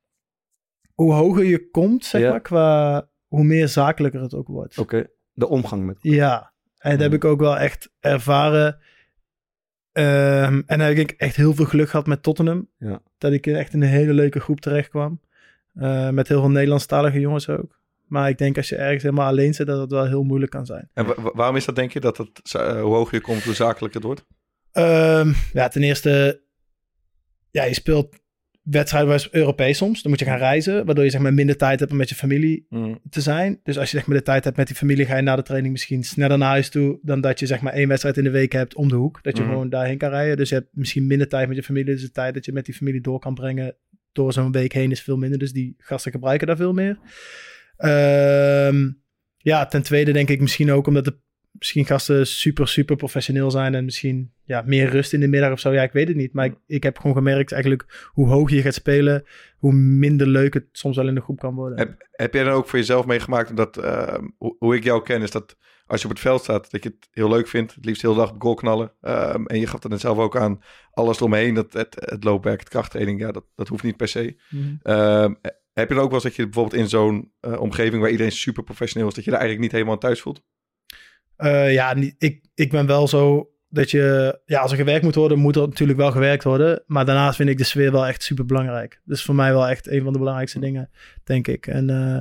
Hoe hoger je komt, zeg ja. maar, qua hoe meer zakelijker het ook wordt. Oké, okay. De omgang met. Ja, en dat heb ik ook wel echt ervaren. Um, en dan heb ik echt heel veel geluk gehad met Tottenham. Ja. Dat ik echt in een hele leuke groep terecht kwam. Uh, met heel veel Nederlandstalige jongens ook. Maar ik denk als je ergens helemaal alleen zit, dat het wel heel moeilijk kan zijn. En wa- waarom is dat, denk je, dat het, uh, hoe hoger je komt, hoe zakelijker het wordt? Um, ja, ten eerste, ja, je speelt wedstrijden Europees soms. Dan moet je gaan reizen, waardoor je zeg maar minder tijd hebt om met je familie mm. te zijn. Dus als je zeg maar de tijd hebt met die familie, ga je na de training misschien sneller naar huis toe dan dat je zeg maar één wedstrijd in de week hebt om de hoek. Dat je mm. gewoon daarheen kan rijden. Dus je hebt misschien minder tijd met je familie. Dus de tijd dat je met die familie door kan brengen door zo'n week heen is veel minder. Dus die gasten gebruiken daar veel meer. Um, ja, ten tweede denk ik misschien ook omdat de misschien gasten super, super professioneel zijn en misschien ja, meer rust in de middag of zo. Ja, ik weet het niet. Maar ik, ik heb gewoon gemerkt eigenlijk hoe hoger je gaat spelen, hoe minder leuk het soms wel in de groep kan worden. Heb, heb jij dan ook voor jezelf meegemaakt dat, uh, hoe, hoe ik jou ken, is dat als je op het veld staat, dat je het heel leuk vindt, het liefst heel de dag op goal knallen. Um, en je gaf dat net zelf ook aan, alles eromheen, dat, het, het loopwerk, het krachttraining, ja, dat, dat hoeft niet per se. Mm-hmm. Um, heb je dan ook wel eens dat je bijvoorbeeld in zo'n uh, omgeving waar iedereen super professioneel is, dat je daar eigenlijk niet helemaal thuis voelt? Uh, ja, ik, ik ben wel zo dat je... Ja, als er gewerkt moet worden, moet er natuurlijk wel gewerkt worden. Maar daarnaast vind ik de sfeer wel echt super belangrijk. Dus voor mij wel echt een van de belangrijkste dingen, denk ik. En uh,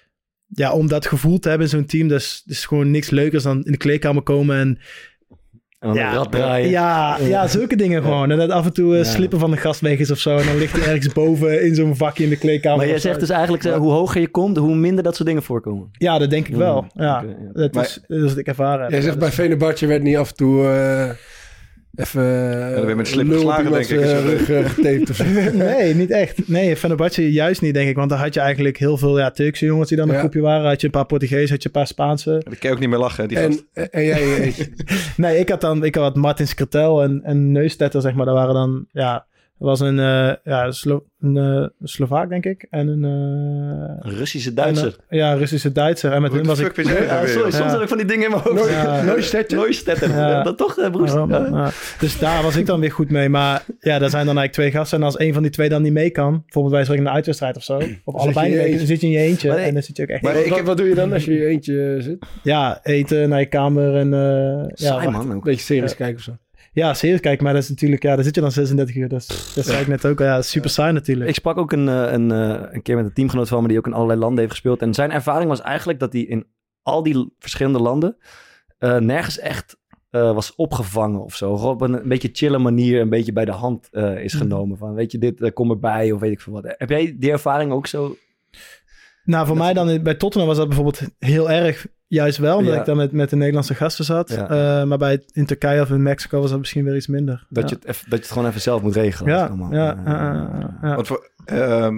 ja, om dat gevoel te hebben in zo'n team, dat is, dat is gewoon niks leukers dan in de kleedkamer komen en En dan Ja, een rad draaien. Ja, ja, zulke dingen gewoon. En dat af en toe uh, Ja. slippen van de gast weg is of zo. En dan ligt hij ergens boven in zo'n vakje in de kleedkamer. Maar jij of zo. zegt dus eigenlijk, uh, hoe hoger je komt, hoe minder dat soort dingen voorkomen. Ja, dat denk ik wel. Ja, Oké, ja. dat, Maar- is, dat is wat ik ervaren heb. Jij zegt Ja, bij dus- Fenerbahce werd niet af en toe uh, even uh, dan weer met slip lul op geslagen, iemands, denk ik, uh, is het. rug uh, getaped of zo. Nee, niet echt. Nee, Fenerbahce juist niet, denk ik. Want dan had je eigenlijk heel veel ja, Turkse jongens die dan een Ja. groepje waren. Had je een paar Portugees, had je een paar Spaanse. Dan kan je ook niet meer lachen, hè, die gast. En, en jij, eentje. Nee, ik had dan ik had Martin Skrtel en, en Neustetter, zeg maar. Dat waren dan, ja... Er was een, uh, ja, Slo een uh, Slovaak, denk ik. En een... Uh, Een Russische en, Duitser. uh, ja, Russische Duitser. En met Hoe hun de was fuck ik... ben jij daar Ja, weer? sorry, soms Ja. heb ik van die dingen in mijn hoofd. Ja. Neustetter. Neustetter. Ja. Dat toch, uh, broers? Ja, Ja. ja. Dus daar was ik dan weer goed mee. Maar ja, daar zijn dan eigenlijk twee gasten. En als een van die twee dan niet mee kan... Bijvoorbeeld wij spreken een uitwedstrijd of zo. Of allebei je niet in je mee, dan zit je in je eentje. Maar nee. En dan zit je ook echt... Maar ik wat, heb- wat doe je dan als je in je eentje zit? Ja, eten, naar je kamer en... Uh, ja, Saai, wacht. man. Een Ook. beetje series kijken of zo. Ja, serieus kijken. Maar dat is natuurlijk... Ja, daar zit je dan zesendertig uur. Dus, dat zei ik net ook. Ja, super saai natuurlijk. Ik sprak ook een, uh, een, uh, een keer met een teamgenoot van me... die ook in allerlei landen heeft gespeeld. En zijn ervaring was eigenlijk dat hij in al die verschillende landen... Uh, nergens echt uh, was opgevangen of zo. Gewoon op een, een beetje chille manier... een beetje bij de hand uh, is genomen. Van, weet je, dit uh, kom erbij of weet ik veel wat. Heb jij die ervaring ook zo... Nou, voor mij dan bij Tottenham was dat bijvoorbeeld heel erg... Juist wel, omdat Ja. ik dan met, met de Nederlandse gasten zat. Ja. Uh, maar bij in Turkije of in Mexico was dat misschien weer iets minder. Dat, ja. je het eff- dat je het gewoon even zelf moet regelen. Ja, allemaal. ja, Uh, ja, ja, ja. Want voor, ehm,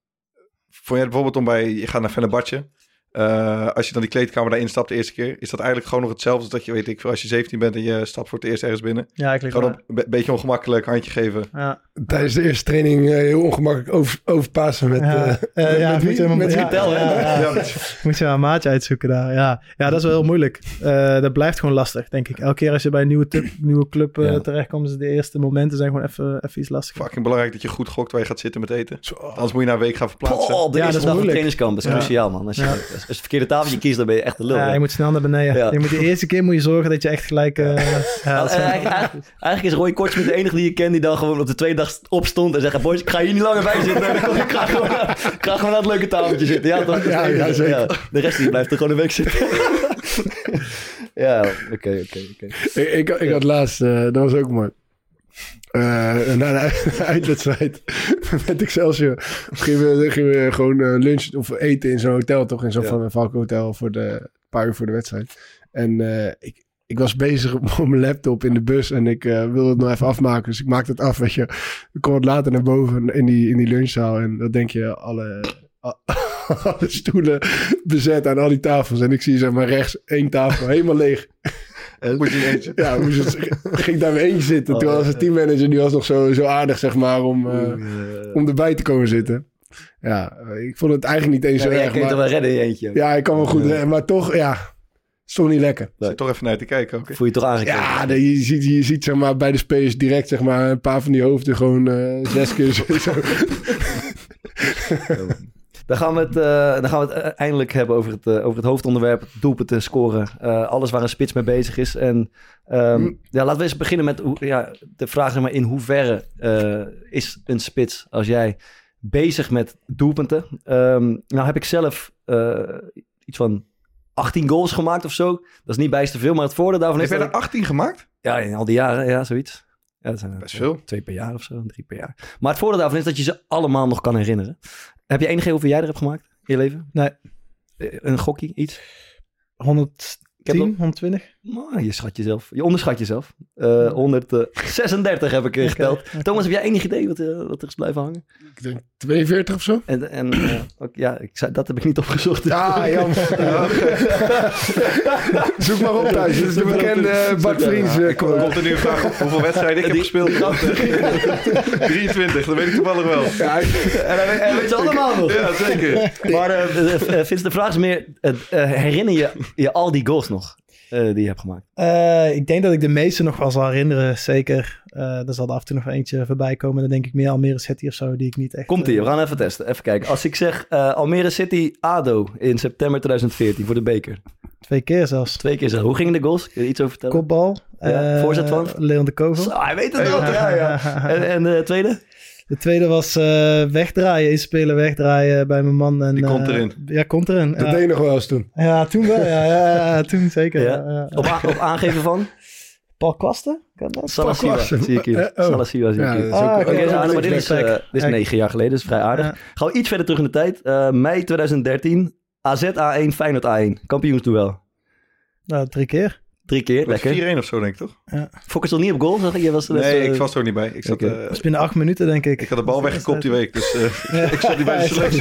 vond jij het bijvoorbeeld om bij... Je gaat naar Fenerbahce. Uh, als je dan die kleedkamer daarin stapt de eerste keer... is dat eigenlijk gewoon nog hetzelfde als dat je, weet ik, als je zeventien bent... en je stapt voor het eerst ergens binnen. Ja, eigenlijk Gewoon wel. op, een be- beetje ongemakkelijk, handje geven. Ja. Tijdens de eerste training uh, heel ongemakkelijk over, overpassen met... Ja, uh, uh, met, ja, met moet je wie? hem- Met ja, Skrtel, hè? ja, ja. Ja, Moet je een maatje uitzoeken daar. Ja, ja dat is wel heel moeilijk. Uh, dat blijft gewoon lastig, denk ik. Elke keer als je bij een nieuwe, tu- nieuwe club uh, Ja. terechtkomt... is de eerste momenten zijn gewoon even, even iets lastiger. fucking belangrijk dat je goed gokt waar je gaat zitten met eten. Zo. Anders moet je na een week gaan verplaatsen. Oh, de Ja, eerste dat is dag van moeilijk. trainingskamp. Dat is Ja. cruciaal, man. Als je, Ja. als je het verkeerde tafeltje kiest, dan ben je echt de lul. Ja, hè. je moet snel naar beneden. Ja. Je moet de eerste keer moet je zorgen dat je echt gelijk... Uh, ja, Ja, dat is- en eigenlijk, eigenlijk, eigenlijk is Roy Kortsmit de enige die je kent die dan gewoon op de tweede dag opstond en zegt: boys, ik ga hier niet langer bij zitten. Ik ga gewoon, ik ga gewoon aan het leuke tafeltje zitten. Ja, toch? Ja, ja, zeker. De rest die blijft er gewoon een week zitten. Ja, oké, oké, oké. Ik, ik, ik had laatst, uh, dat was ook mooi. Uh, na de uit- uitwedstrijd met Excelsior gingen we, gingen we gewoon uh, lunch of eten in zo'n hotel, toch? In zo'n Ja. Van Valk Hotel voor de een paar uur voor de wedstrijd. En uh, ik, ik was bezig op mijn laptop in de bus en ik uh, wilde het nog even afmaken. Dus ik maakte het af, weet je. Ik kom wat later naar boven in die, in die lunchzaal en dan denk je alle... alle stoelen bezet aan al die tafels. En ik zie zeg maar rechts één tafel helemaal leeg. En moet je eentje. Ja, moest het, ging ik daar weer eentje zitten. Oh, Toen was ja. de teammanager, die was nog zo, zo aardig, zeg maar, om, uh, om erbij te komen zitten. Ja, ik vond het eigenlijk niet eens Ja, zo jij erg. kunt er Maar, wel redden in je eentje. ja, ik kan wel goed Ja. redden, maar toch, ja, het is toch niet lekker. Zit toch even naar te kijken ook. hè? Voel je toch aangekeken? Ja, de- je ziet, je ziet zeg maar, bij de spelers direct zeg maar, een paar van die hoofden gewoon uh, zes keer zo. zo. Dan gaan we het, uh, dan gaan we het uh, eindelijk hebben over het, uh, over het hoofdonderwerp, doelpunten scoren. Uh, alles waar een spits mee bezig is. En um, Hm. ja, laten we eens beginnen met hoe, ja, de vraag zeg maar, in hoeverre uh, is een spits als jij bezig met doelpunten? Um, nou heb ik zelf uh, iets van achttien goals gemaakt of zo. Dat is niet bijster veel, maar het voordeel daarvan Heb is jij dat er ik- achttien gemaakt? Ja, in al die jaren, ja, zoiets. Ja, dat zijn er Best veel. twee per jaar of zo, drie per jaar. Maar het voordeel daarvan is dat je ze allemaal nog kan herinneren. Heb je enig idee hoeveel jij er hebt gemaakt in je leven? Nee. Eh, Een gokkie, iets? honderdtien, Ik heb nog- honderdtwintig? Oh, je schat jezelf. Je onderschat jezelf. Uh, honderdzesendertig heb ik uh, geteld. Oké. Thomas, heb jij enig idee wat, uh, wat er is blijven hangen? Ik denk tweeënveertig of zo. En, en uh, ook, ja, ik zei, dat heb ik niet opgezocht. Ja, jammer. Zoek maar op thuis. Dit is de bekende Bart Vriends uh, Ik kom komt er nu een vraag op hoeveel wedstrijden ik heb Die- gespeeld. drieëntwintig, dat weet ik toevallig wel. Ja, ik- En dat weet- en dat weet je allemaal nog. Ja, zeker. Maar uh, uh, uh, Vince, de vraag is meer, uh, uh, herinner je je al die goals nog uh, die je hebt gemaakt? Uh, ik denk dat ik de meeste nog wel zal herinneren, zeker. Uh, er zal er af en toe nog eentje voorbij komen. Dan denk ik meer Almere City of zo, die ik niet echt... Komt-ie, uh, we gaan even testen. Even kijken. Als ik zeg uh, Almere City A D O in september twintig veertien voor de beker. Twee keer zelfs. Twee keer zo. Hoe gingen de goals? Kun je iets over vertellen? Kopbal. Ja, uh, voorzet van? Leon de Kogel. Zo, hij weet het wel. Ja, ja. En, en de tweede? De tweede was uh, wegdraaien, inspelen, wegdraaien bij mijn man. En, Die komt uh, erin. Ja, komt erin. dat ja. deed je nog wel eens toen. Ja, toen wel. Ja, ja, ja, toen zeker. Ja. Ja, ja. Op, a- op aangeven van? Paul Kwasten? Kan dat? Salasiwa, Kwasten. zie ik hier. Eh, oh. Salasiwa zie ik Ja, hier. dat is ook- Ah, Oké, oké, ja, dat is maar dit is, linksback. eh, dit is Kijk. negen jaar geleden, dat is vrij aardig. Ja. Gaan we iets verder terug in de tijd. Uh, mei twintig dertien, A Z A één, Feyenoord A één. Kampioensduel. Nou, drie keer. Drie keer, lekker. vier één of zo, denk ik, toch? Fokker stond niet op goal, zag ik? Je was, Nee, dus, uh, ik was er ook niet bij. Ik, zat, Oké. eh, Dat is binnen acht minuten, denk ik. ik had de bal weggekopt die week, dus uh, ik zat niet bij de selectie.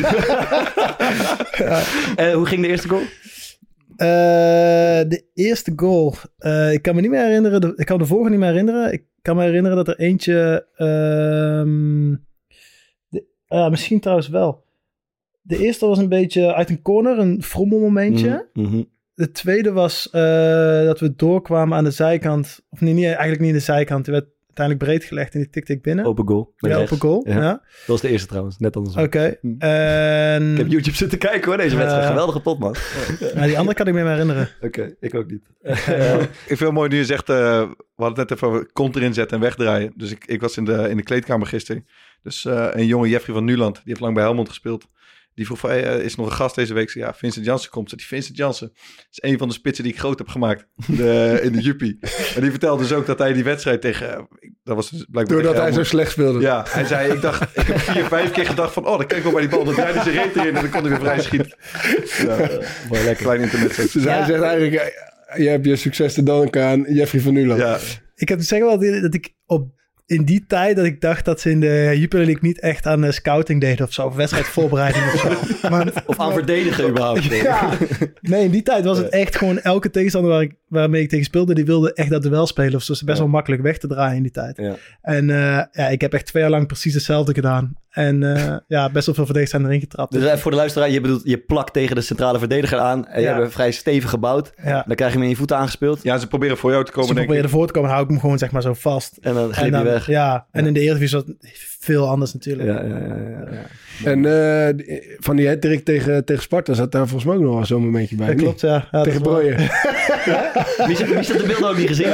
uh, hoe ging de eerste goal? Uh, de eerste goal. Uh, ik kan me niet meer herinneren. De, ik kan de volgende niet meer herinneren. Ik kan me herinneren dat er eentje... Um, de, uh, misschien trouwens wel. De eerste was een beetje uit een corner. Een frommelmomentje. Mm-hmm. De tweede was uh, dat we doorkwamen aan de zijkant. Of nee, niet, eigenlijk niet aan de zijkant. Die werd uiteindelijk breed gelegd en die tikte ik binnen. Open goal. Ja, rechts. open goal. Ja. Ja. Dat was de eerste trouwens, net andersom. Oké. Okay. Hm. En... Ik heb YouTube zitten kijken hoor, deze wedstrijd. Uh, Geweldige pot, man. Ja, die andere kan ik me meer herinneren. Oké, okay, ik ook niet. Uh, ik vind het mooi nu je zegt, uh, we hadden het net even over kont erin zetten en wegdraaien. Dus ik, ik was in de, in de kleedkamer gisteren. Dus uh, een jonge Jeffrey van Nuland, die heeft lang bij Helmond gespeeld. Die vroeg van, hey, uh, is er nog een gast deze week? Ik zei, ja, Vincent Janssen komt. Zei, Vincent Janssen is een van de spitsen die ik groot heb gemaakt de, in de Juppie. En die vertelde dus ook dat hij die wedstrijd tegen... Uh, dat was dus blijkbaar Doordat hij Helmond. zo slecht speelde. Ja, hij zei, ik dacht, ik heb vier, vijf keer gedacht van, oh, dan kijk ik wel bij die bal. Dan draaide zijn reet erin en dan kon hij weer vrij schieten. Ja, uh, mooi, lekker. Klein intermezzo. Dus Ja. hij zegt eigenlijk, uh, je hebt je succes te danken aan Jeffrey van Nuland. Ja. Ik heb te zeggen wel dat ik op in die tijd dat ik dacht dat ze in de Jupiler League niet echt aan uh, scouting deden of zo. Of wedstrijdvoorbereiding of zo. Maar, of aan verdedigen überhaupt. Ja. Nee, in die tijd was het echt gewoon elke tegenstander waar ik, waarmee ik tegen speelde, die wilde echt dat duel spelen. Of zo. Het is best ja. wel makkelijk weg te draaien in die tijd. Ja. En uh, ja, ik heb echt twee jaar lang precies hetzelfde gedaan. En uh, ja, best wel veel verdedigers zijn erin getrapt. Dus even voor de luisteraar, je bedoelt, je plakt tegen de centrale verdediger aan. En ja. je hebt vrij stevig gebouwd. Ja. Dan krijg je hem in je voeten aangespeeld. Ja, ze proberen voor jou te komen, Ze denk proberen ervoor te komen, hou ik hem gewoon zeg maar zo vast. En dan glip je weg. Ja, en ja. in de Eredivisie was het veel anders natuurlijk. Ja, ja, ja, ja, ja. En uh, van die hattrick tegen, tegen Sparta zat daar volgens mij ook nog wel zo'n momentje bij. Dat klopt, ja. ja tegen Brooijen. Wie zit de beelden ook niet gezien?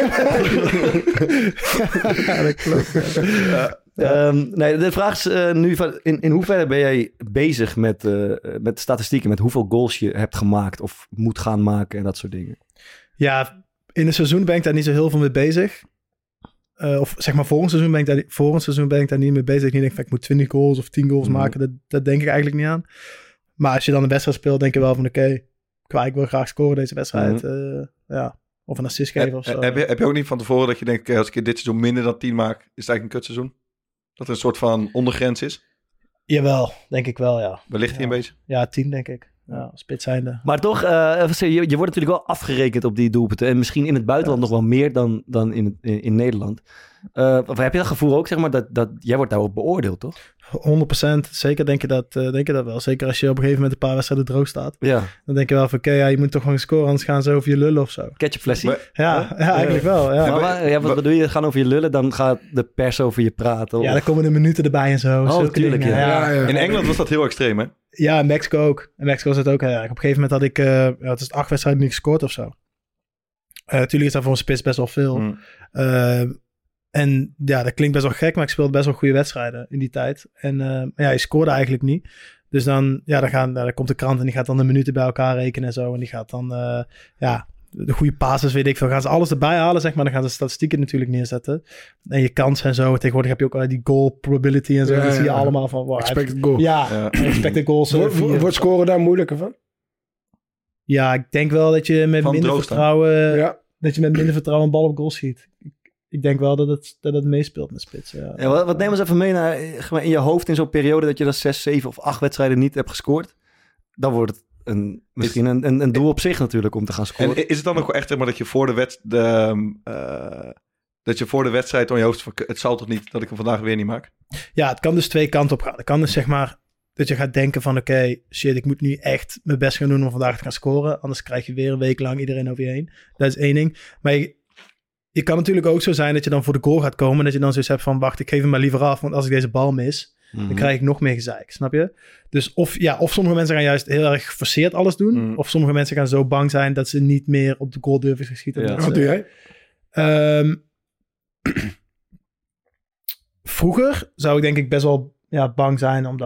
Ja, dat klopt. Ja. Ja. Um, nee, de vraag is uh, nu, van, in, in hoeverre ben jij bezig met, uh, met statistieken, met hoeveel goals je hebt gemaakt of moet gaan maken en dat soort dingen? Ja, in een seizoen ben ik daar niet zo heel veel mee bezig. Uh, of zeg maar, voor een seizoen ben ik daar, voor een seizoen ben ik daar niet mee bezig. Ik niet denk van, ik moet twintig goals of tien goals mm. maken. Dat, dat denk ik eigenlijk niet aan. Maar als je dan een wedstrijd speelt, denk je wel van, oké, okay, ik wil graag scoren deze wedstrijd. Mm. Uh, ja, of een assist geven heb, of zo. Heb je, heb je ook niet van tevoren dat je denkt, okay, als ik dit seizoen minder dan tien maak, is het eigenlijk een kutseizoen? Dat er een soort van ondergrens is? Jawel, denk ik wel, ja. Waar ligt hij ja. een beetje? Ja, tien denk ik. Ja, spits zijnde. Maar toch, uh, je, je wordt natuurlijk wel afgerekend op die doelpunten. En misschien in het buitenland ja. nog wel meer dan, dan in, in, in Nederland. Uh, of heb je dat gevoel ook, zeg maar, dat, dat jij wordt daarop beoordeeld, toch? honderd procent. Zeker denk je, dat, uh, denk je dat wel. Zeker als je op een gegeven moment een paar wedstrijden droog staat. Ja. Dan denk je wel van, oké, okay, ja, je moet toch gewoon scoren, anders gaan ze over je lullen of zo. Ketchupflessie? Ja, ja, ja, eigenlijk wel. Ja. Maar, maar ja, wat bedoel je? Gaan over je lullen, dan gaat de pers over je praten? Of... Ja, dan komen de minuten erbij en zo. Oh, tuurlijk, ja. Ja. Ja, ja. In Engeland was dat heel extreem, hè? Ja, in Mexico ook. In Mexico was het ook heel erg. Op een gegeven moment had ik, uh, ja, het is acht wedstrijden niet gescoord of zo. Uh, tuurlijk is dat voor een spits best wel veel. Mm. Uh, en ja, dat klinkt best wel gek, maar ik speelde best wel goede wedstrijden in die tijd. En uh, ja, je scoorde eigenlijk niet. Dus dan, ja, dan, gaan, dan komt de krant en die gaat dan de minuten bij elkaar rekenen en zo. En die gaat dan, uh, ja, de goede passes, weet ik veel. Gaan ze alles erbij halen, zeg maar. Dan gaan ze statistieken natuurlijk neerzetten. En je kans en zo. Tegenwoordig heb je ook uh, die goal probability en zo. Ja, dan ja, zie je ja. allemaal van... Wow, expected heeft, goal. Ja, ja. expected goals. Wordt wordt scoren daar moeilijker van? Ja, ik denk wel dat je met van minder vertrouwen... Ja. Dat je met minder vertrouwen een bal op goal schiet. Ik denk wel dat het, dat het meespeelt met spits. Ja. Ja, wat, wat neem eens even mee naar in je hoofd in zo'n periode dat je dan zes, zeven of acht wedstrijden niet hebt gescoord. Dan wordt het een, misschien een, een, een doel op zich natuurlijk om te gaan scoren. En is het dan ook echt zeg maar dat je voor de wedstrijd uh, dat je voor de wedstrijd aan je hoofd van het zal toch niet dat ik hem vandaag weer niet maak? Ja, het kan dus twee kanten op gaan. Het kan dus zeg maar dat je gaat denken van oké, okay, shit, ik moet nu echt mijn best gaan doen om vandaag te gaan scoren. Anders krijg je weer een week lang iedereen over je heen. Dat is één ding. Maar je, je kan natuurlijk ook zo zijn dat je dan voor de goal gaat komen en dat je dan zoiets hebt van wacht, ik geef hem maar liever af, want als ik deze bal mis, mm-hmm. dan krijg ik nog meer gezeik, snap je? Dus of, ja, of sommige mensen gaan juist heel erg geforceerd alles doen, mm. of sommige mensen gaan zo bang zijn dat ze niet meer op de goal durven te schieten. Ja. Wat ze, doe jij? Um, vroeger zou ik denk ik best wel ja, bang zijn om dan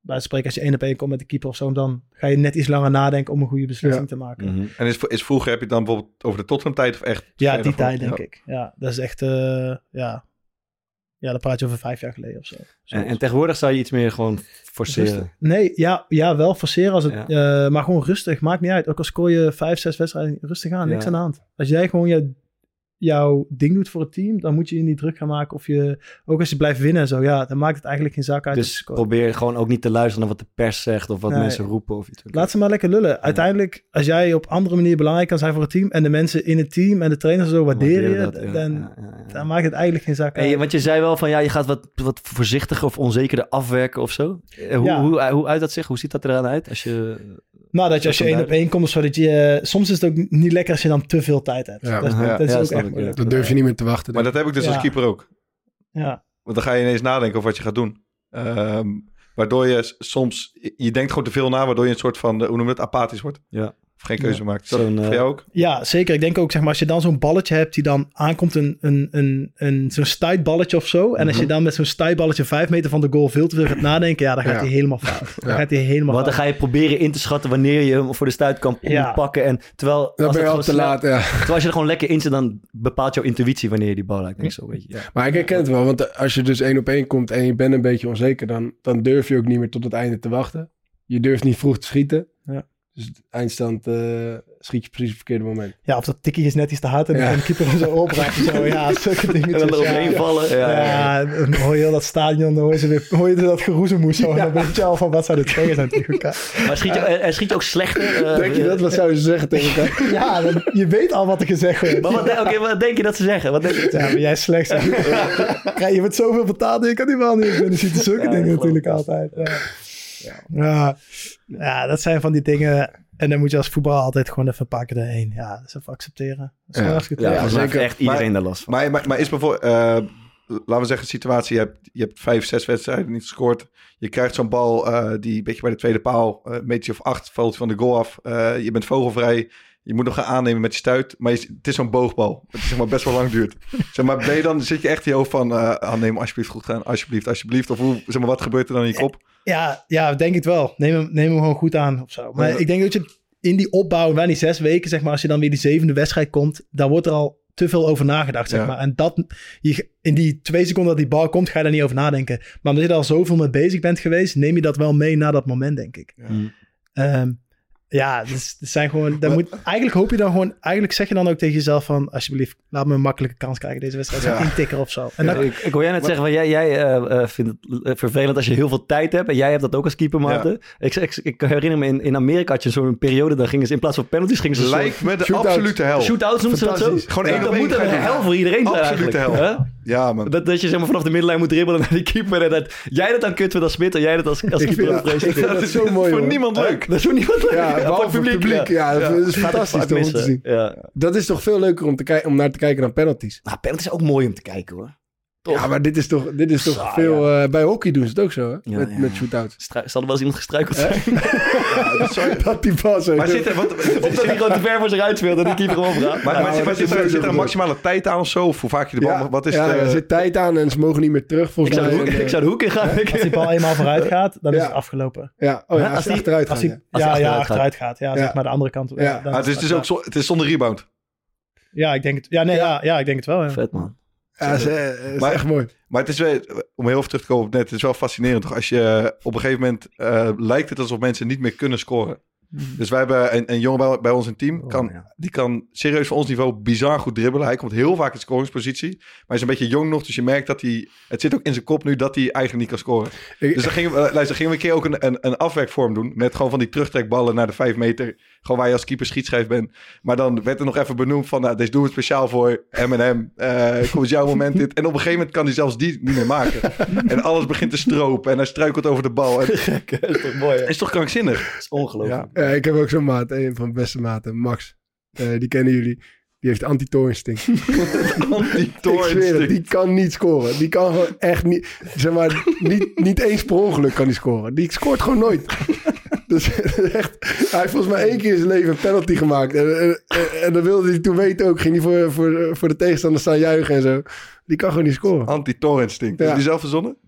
bij het spreken als je één op één komt met de keeper of zo, dan ga je net iets langer nadenken om een goede beslissing Ja. te maken. Mm-hmm. En is, is vroeger, heb je het dan bijvoorbeeld over de Tottenham-tijd of echt? Ja, verder die van? tijd denk Ja. ik. Ja, dat is echt, uh, ja... Ja, dan praat je over vijf jaar geleden of zo. En, en tegenwoordig zou je iets meer gewoon forceren. Rustig. Nee, ja, ja, wel forceren, als het, Ja. uh, maar gewoon rustig. Maakt niet uit. Ook al scoor je vijf, zes wedstrijden rustig aan. Niks Ja. aan de hand. Als jij gewoon je, jouw ding doet voor het team, dan moet je je niet druk gaan maken. Of je, ook als je blijft winnen en zo, ja, dan maakt het eigenlijk geen zak uit. Dus probeer gewoon ook niet te luisteren naar wat de pers zegt of wat Nee. mensen roepen of iets. Laat ze maar lekker lullen. Uiteindelijk, als jij op andere manier belangrijk kan zijn voor het team en de mensen in het team en de trainers zo waarderen je, dat, ja, dan, ja, ja, ja. dan maakt het eigenlijk geen zak En uit. je, want je zei wel van ja, je gaat wat, wat voorzichtiger of onzekerder afwerken of zo. Eh, Hoe, Ja. hoe, hoe uit dat zich? Hoe ziet dat eraan uit? Als je, Nou, dat je als je één op één komt, zodat je... Uh, soms is het ook niet lekker als je dan te veel tijd hebt. Ja. Dat, Ja. dat is Ja, ook snap echt ik, moeilijk. Dat durf je niet meer te wachten. Maar dat heb ik dus Ja. als keeper ook. Ja. Want dan ga je ineens nadenken over wat je gaat doen. Um, waardoor je s- soms... Je denkt gewoon te veel na, waardoor je een soort van... Hoe noem je het? Apathisch wordt. ja. Of geen keuze Ja. maakt. Is dat Zo'n, voor uh, jou ook? Ja, zeker. Ik denk ook, zeg maar, als je dan zo'n balletje hebt die dan aankomt, een, een, een, een, zo'n stuitballetje of zo. En als je dan met zo'n stuitballetje vijf meter van de goal veel te veel gaat nadenken, ja, dan gaat Ja. hij helemaal fout. Dan Ja. gaat hij helemaal Want dan fout. ga je proberen in te schatten wanneer je hem voor de stuit kan Ja. pakken. En terwijl, Dan als ben je het al te gewoon laat, snel- ja. terwijl als je er gewoon lekker in zit, dan bepaalt jouw intuïtie wanneer je die bal lijkt. Denk ik zo, weet je. Ja. Maar ik herken het wel, want als je dus één op één komt en je bent een beetje onzeker, dan, dan durf je ook niet meer tot het einde te wachten. Je durft niet vroeg te schieten. Ja. Dus het eindstand uh, schiet je precies op het verkeerde moment. Ja, of dat tikkie is net iets te hard en Ja. dan kan de keeper er zo opraakt. Zo, ja, zulke dingetjes. En dan eroverheen ja. vallen. Ja, Ja, ja, ja. dan hoor je heel dat stadion, dan hoor je, ze weer, hoor je dat geroezemoes zo. En dan weet je al van, wat zou de tegen zijn tegen elkaar. Maar schiet je, en schiet je ook slechter? uh, Denk je dat? Wat zouden ze zeggen tegen elkaar? Ja, dan, je weet al wat er gezegd wordt. Maar wat, de- oké, wat denk je dat ze zeggen? Wat denk je? Ja, maar jij is slecht. Krijg je wordt zoveel betaald en je kan die wel niet binnen zitten. Zulke Ja, dingen ik natuurlijk geloof het. altijd. Ja. Ja. Ja, dat zijn van die dingen. En dan moet je als voetbal altijd gewoon even een paar keer erheen. Ja, dat is even accepteren. Dat is gewoon Ja. accepteren. Ja, Ja, volgens mij heeft zeker. echt iedereen Maar- daar last van. Maar, maar, maar is bijvoorbeeld... Uh, laten we zeggen, situatie. Je hebt, je hebt vijf, zes wedstrijden niet gescoord. Je krijgt zo'n bal uh, die een beetje bij de tweede paal... Uh, een metertje of acht valt van de goal af. Uh, je bent vogelvrij. Je moet nog gaan aannemen met je stuit. Maar je, het is zo'n boogbal. Het is zeg maar best wel lang duurt. Zeg maar, ben je dan, zit je echt in je hoofd van... Uh, aannemen, alsjeblieft, goed gaan. Alsjeblieft, alsjeblieft. Of hoe, zeg maar, wat gebeurt er dan in je kop? Ja, ja, denk het wel. Neem hem, neem hem gewoon goed aan of zo. Maar Ja. ik denk dat je in die opbouw, na die zes weken, zeg maar, als je dan weer die zevende wedstrijd komt, daar wordt er al te veel over nagedacht, zeg Ja. maar. En dat, je, in die twee seconden dat die bal komt, ga je daar niet over nadenken. Maar omdat je er al zoveel mee bezig bent geweest, neem je dat wel mee na dat moment, denk ik. Hmm. Ehm, ja, dus het zijn gewoon... Dan moet, eigenlijk hoop je dan gewoon... Eigenlijk zeg je dan ook tegen jezelf van... Alsjeblieft, laat me een makkelijke kans krijgen deze wedstrijd. Zo'n Ja. intikker of zo. En dan, Ik, ik hoor jij net zeggen, van, jij, jij uh, uh, vindt het uh, vervelend als je heel veel tijd hebt. En jij hebt dat ook als keeper, Maarten. Ik, ik, ik herinner me, in, in Amerika had je zo'n periode... dan gingen ze in plaats van penalties... gingen ze Lijkt me de shootout. absolute hel. shootouts noemen ze dat zo? Fantastisch. Gewoon Ja, één op dat één moet een gaan. hel voor iedereen zijn Absolute eigenlijk. hel. Hè? Ja, man. Dat, dat je zeg maar, vanaf de middenlijn moet dribbelen naar die keeper. En dat jij dat dan kut vindt als spit en jij dat als, als Ik keeper vind ook dat- vreselijk ik vind vindt. dat zo mooi, voor hoor. niemand leuk. Dat is voor niemand leuk. Ja, voor behalve het het publiek. Ja, Ja. dat is Gaat het fantastisch vaak om te missen. zien. Ja. Dat is toch veel leuker om, te kij- om naar te kijken dan penalties. Nou, penalty is ook mooi om te kijken hoor. Toch? Ja, maar dit is toch, dit is toch Saai, veel... eh, bij hockey doen ze het ook zo, hè? Ja, met, ja, met ja. shootouts. Stru- Zal er wel eens iemand gestruikeld zijn? Dat die bal zo... Maar zit er, wat, Of dat hij gewoon te ver voor zich uitspeelt en die keeper gewoon gaat. maar, Ja, maar, maar maar dat zit, is er, sowieso zit er een goed. maximale tijd aan of zo? Of hoe vaak je de bal... ja, wat is ja, de, er zit tijd aan en ze mogen niet meer terug, Ik volgens zou, de mij. hoek, En, ik zou de hoek in gaan. als die bal eenmaal vooruit gaat, dan is Ja. het afgelopen. Ja, oh ja, Als als hij die- achteruit Als gaat. hij, ja. Als ja, hij ja, achteruit achteruit gaat. Ja, Ja. zeg maar de andere kant. Ja. dan ah, het, is dus ook zo, het is zonder rebound. Ja, ik denk het, ja, nee, ja. Ja, ik denk het wel. Ja. Vet man. Ja, is, eh, is Maar- echt mooi. Maar het is wel, om heel even terug te komen op net, het is wel fascinerend toch? Als je op een gegeven moment uh, lijkt het alsof mensen niet meer kunnen scoren. Dus wij hebben een, een jongen bij, bij ons in het team, kan, Oh, ja. die kan serieus voor ons niveau bizar goed dribbelen. Hij komt heel vaak in scoringspositie, maar hij is een beetje jong nog, dus je merkt dat hij, het zit ook in zijn kop nu dat hij eigenlijk niet kan scoren. Ik- Dus dan gingen we, uh, luister, gingen we een keer ook een, een, een afwerkvorm doen, met gewoon van die terugtrekballen naar de vijf meter, gewoon waar je als keeper schietschijf bent. Maar dan werd er nog even benoemd van, nou, deze doen we speciaal voor M en M, uh, kom eens jouw moment dit. En op een gegeven moment kan hij zelfs die niet meer maken. En alles begint te stropen en hij struikelt over de bal. En, Gek, dat is toch mooi hè? is toch krankzinnig? Dat is ongelooflijk. Ja, ik heb ook zo'n maat, een van mijn beste maten, Max. Eh, die kennen jullie. Die heeft anti-toorinstinct. Ik zweer het, die kan niet scoren. Die kan gewoon echt niet... Zeg maar, niet, niet eens per ongeluk kan hij scoren. Die scoort gewoon nooit. Dus echt... Hij heeft volgens mij één keer in zijn leven een penalty gemaakt. En, en, en, en dan wilde hij toen weten ook. Ging hij voor, voor, voor de tegenstander staan juichen en zo. Die kan gewoon niet scoren. Anti-tor instinct. Heb je Ja. die zelf verzonnen?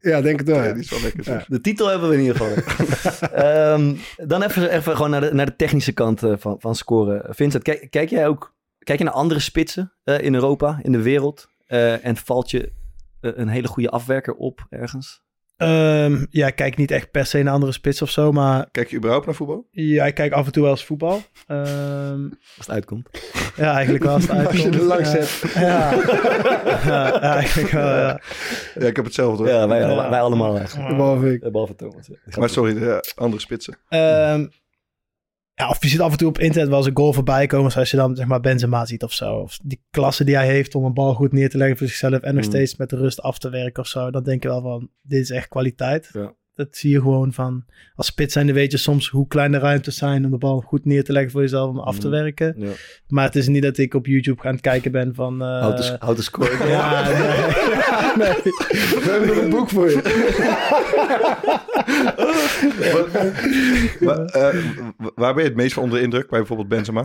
Ja, denk het wel. Ja, Ja. die is wel lekker. Ja. De titel hebben we in ieder geval. um, dan even, even gewoon naar de, naar de technische kant uh, van, van scoren. Vincent, kijk, kijk jij ook kijk je naar andere spitsen uh, in Europa, in de wereld? Uh, en valt je uh, een hele goede afwerker op ergens? Um, ja, ik kijk niet echt per se naar andere spitsen of zo, maar... Kijk je überhaupt naar voetbal? Ja, ik kijk af en toe wel eens voetbal. Um, als het uitkomt. Ja, eigenlijk wel als het uitkomt. Als je er langs zet. Ja, ja. ja, eigenlijk wel, ja. Ja, ik heb hetzelfde hoor. Ja, wij, Ja. wij allemaal eigenlijk. Behalve ik. Behalve Thomas. Ja. Maar sorry, de andere spitsen. Um, ja, of je ziet af en toe op internet wel eens een goal voorbij komen, zoals je dan zeg maar Benzema ziet of zo. Of die klasse die hij heeft om een bal goed neer te leggen voor zichzelf en nog Mm. steeds met de rust af te werken of zo. Dan denk je wel van, dit is echt kwaliteit. Ja. Dat zie je gewoon van, als spits zijnde weet je soms hoe klein de ruimtes zijn om de bal goed neer te leggen voor jezelf om af te Mm. werken. Ja. Maar het is niet dat ik op YouTube ga aan het kijken ben van... Uh, Houd de, houd de score. ja, nee. nee. We hebben nog een boek voor je. Maar, uh, waar ben je het meest van onder de indruk bij bijvoorbeeld Benzema?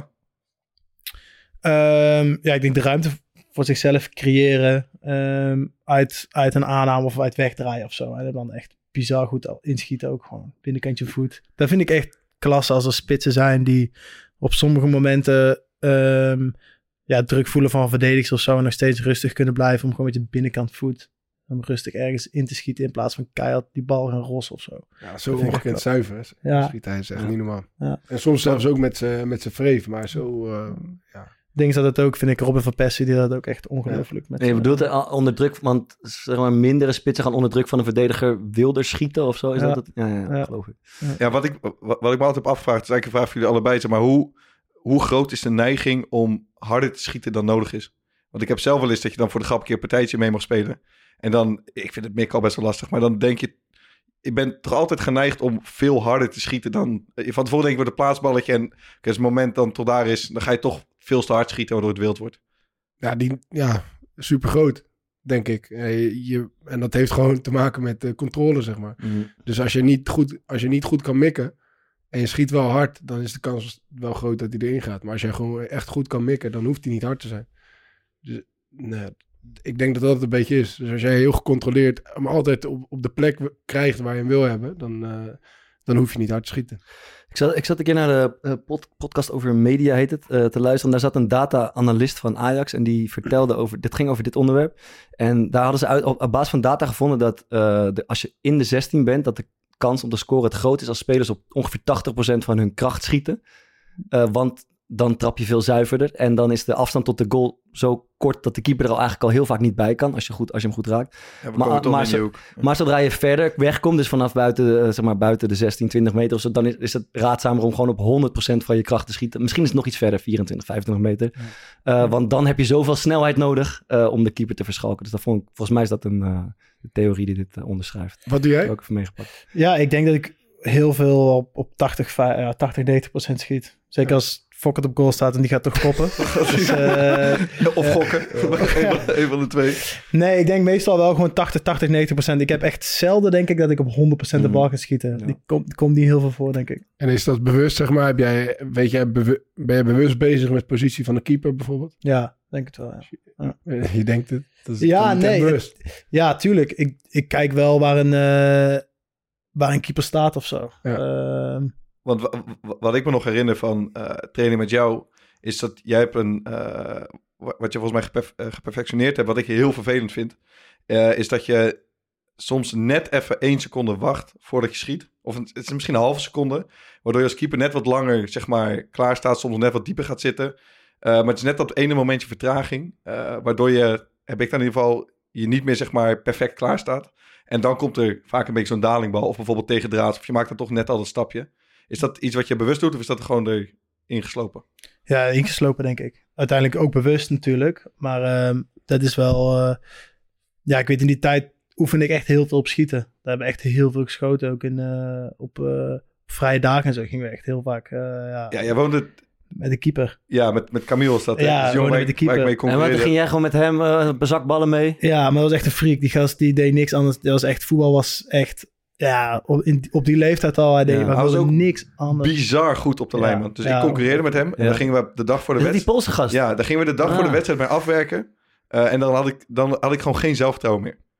Um, ja, ik denk de ruimte voor zichzelf creëren um, uit, uit een aanname of uit wegdraaien of zo. En dan echt bizar goed al inschieten ook gewoon. Binnenkantje voet. Dat vind ik echt klasse als er spitsen zijn die op sommige momenten um, ja, druk voelen van verdedigers of zo en nog steeds rustig kunnen blijven om gewoon met je binnenkant voet om rustig ergens in te schieten in plaats van keihard die bal gaan rossen of zo. Ja, zo Dat vind ik ongekend echt zuiver. Hè. Ja. Schiet hij is echt Ja. niet normaal. Ja. En soms zelfs ook met zijn met zijn vreven, maar zo... Uh, ja. Dingen dat het ook, vind ik, Robin van Persie, die dat ook echt ongelooflijk met Nee, je zijn- bedoelt er onder druk, want zeg maar mindere spitsen gaan onder druk van een verdediger wilder schieten of zo? Is Ja. dat het? Ja, ja, Ja. geloof ik. Ja, wat ik, wat, wat ik me altijd heb afgevraagd, is eigenlijk een vraag voor jullie allebei. Zeg maar, hoe, hoe groot is de neiging om harder te schieten dan nodig is? Want ik heb zelf wel eens dat je dan voor de grap een keer een partijtje mee mag spelen. En dan, ik vind het mikken al best wel lastig, maar dan denk je... Ik ben toch altijd geneigd om veel harder te schieten dan... Van tevoren denk ik, wordt een plaatsballetje en als het moment dan tot daar is, dan ga je toch veel te hard schieten waardoor het wild wordt. Ja, die, ja, super groot, denk ik. Eh, Je, je, en dat heeft gewoon te maken met de controle, zeg maar. Mm. Dus als je niet goed, als je niet goed kan mikken en je schiet wel hard, dan is de kans wel groot dat hij erin gaat. Maar als je gewoon echt goed kan mikken, dan hoeft hij niet hard te zijn. Dus nee, ik denk dat dat het een beetje is. Dus als jij heel gecontroleerd hem altijd op, op de plek krijgt waar je hem wil hebben, dan, uh, dan hoef je niet hard te schieten. Ik zat, ik zat een keer naar de uh, pod, podcast over media, heet het, uh, te luisteren. Daar zat een data-analyst van Ajax en die vertelde over, dit ging over dit onderwerp. En daar hadden ze uit, op, op basis van data gevonden dat uh, de, als je in de zestien bent, dat de kans om te scoren het groot is als spelers op ongeveer tachtig procent van hun kracht schieten. Uh, want dan trap je veel zuiverder en dan is de afstand tot de goal zo kort dat de keeper er al eigenlijk al heel vaak niet bij kan als je, goed, als je hem goed raakt. Ja, we Maar- komen toch maar in zo- die hoek. Maar zodra je verder wegkomt, dus vanaf buiten, de, zeg maar, buiten de zestien, twintig meter of zo, dan is, is het raadzamer om gewoon op honderd procent van je kracht te schieten. Misschien is het nog iets verder, vierentwintig, vijfentwintig meter. Uh, want dan heb je zoveel snelheid nodig uh, om de keeper te verschalken. Dus dat vond ik, volgens mij is dat een uh, theorie die dit uh, onderschrijft. Wat doe Dat jij? heb ik even meegepakt. Ja, ik denk dat ik heel veel op, op tachtig, ja, tachtig, negentig procent schiet. Zeker als Fokkert op goal staat en die gaat toch koppen. Dus, uh, Of gokken. Een van de twee. nee, ik denk meestal wel gewoon tachtig, tachtig, negentig procent. Ik heb echt zelden, denk ik, dat ik op honderd procent de bal ga schieten. Ja. Die komt komt niet heel veel voor, denk ik. En is dat bewust, zeg maar? Heb jij, weet jij, bewu- ben je bewust bezig met de positie van de keeper bijvoorbeeld? Ja, denk het wel, ja. Eh, Je denkt het. Dat is Ja, dan niet echt nee, bewust. Ja, tuurlijk. Ik, ik kijk wel waar een, uh, waar een keeper staat of zo. Ja. Uh, Want wa- wa- wat ik me nog herinner van uh, training met jou, is dat jij hebt een, uh, wa- wat je volgens mij geperf- uh, geperfectioneerd hebt, wat ik heel vervelend vind, uh, is dat je soms net even één seconde wacht voordat je schiet. Of een, het is misschien een halve seconde, waardoor je als keeper net wat langer, zeg maar, klaar staat, soms net wat dieper gaat zitten. Uh, maar het is net dat ene momentje vertraging, uh, waardoor je, heb ik dan in ieder geval, je niet meer, zeg maar, perfect klaar staat. En dan komt er vaak een beetje zo'n dalingbal, of bijvoorbeeld tegen draads, of je maakt dan toch net al dat stapje. Is dat iets wat je bewust doet of is dat er gewoon erin geslopen? Ja, ingeslopen denk ik. Uiteindelijk ook bewust natuurlijk. Maar uh, dat is wel... Uh, ja, ik weet in die tijd oefende ik echt heel veel op schieten. Daar hebben we echt heel veel geschoten. Ook in, uh, op uh, vrije dagen en zo gingen we echt heel vaak... Uh, ja, Ja, jij woonde... Met de keeper. Ja, met, met Camille was dat. Ja, dus jongen, met de keeper. Waar ik mee En wat, concurreerde. ging jij gewoon met hem uh, bezakballen mee? Ja, maar dat was echt een freak. Die gast die deed niks anders. Dat was echt, voetbal was echt... Ja, op, in, op die leeftijd al. Hij deed Ja, maar hij was wilde ook niks anders. Bizar goed op de Ja. lijn, man. Dus Ja, ik concurreerde met hem. En Ja. dan gingen we de dag voor de Is dat die wedstrijd... Poolse gast? Ja, dan gingen we de dag Ah. voor de wedstrijd mee afwerken. Uh, en dan had, ik, dan had ik gewoon geen zelfvertrouwen meer.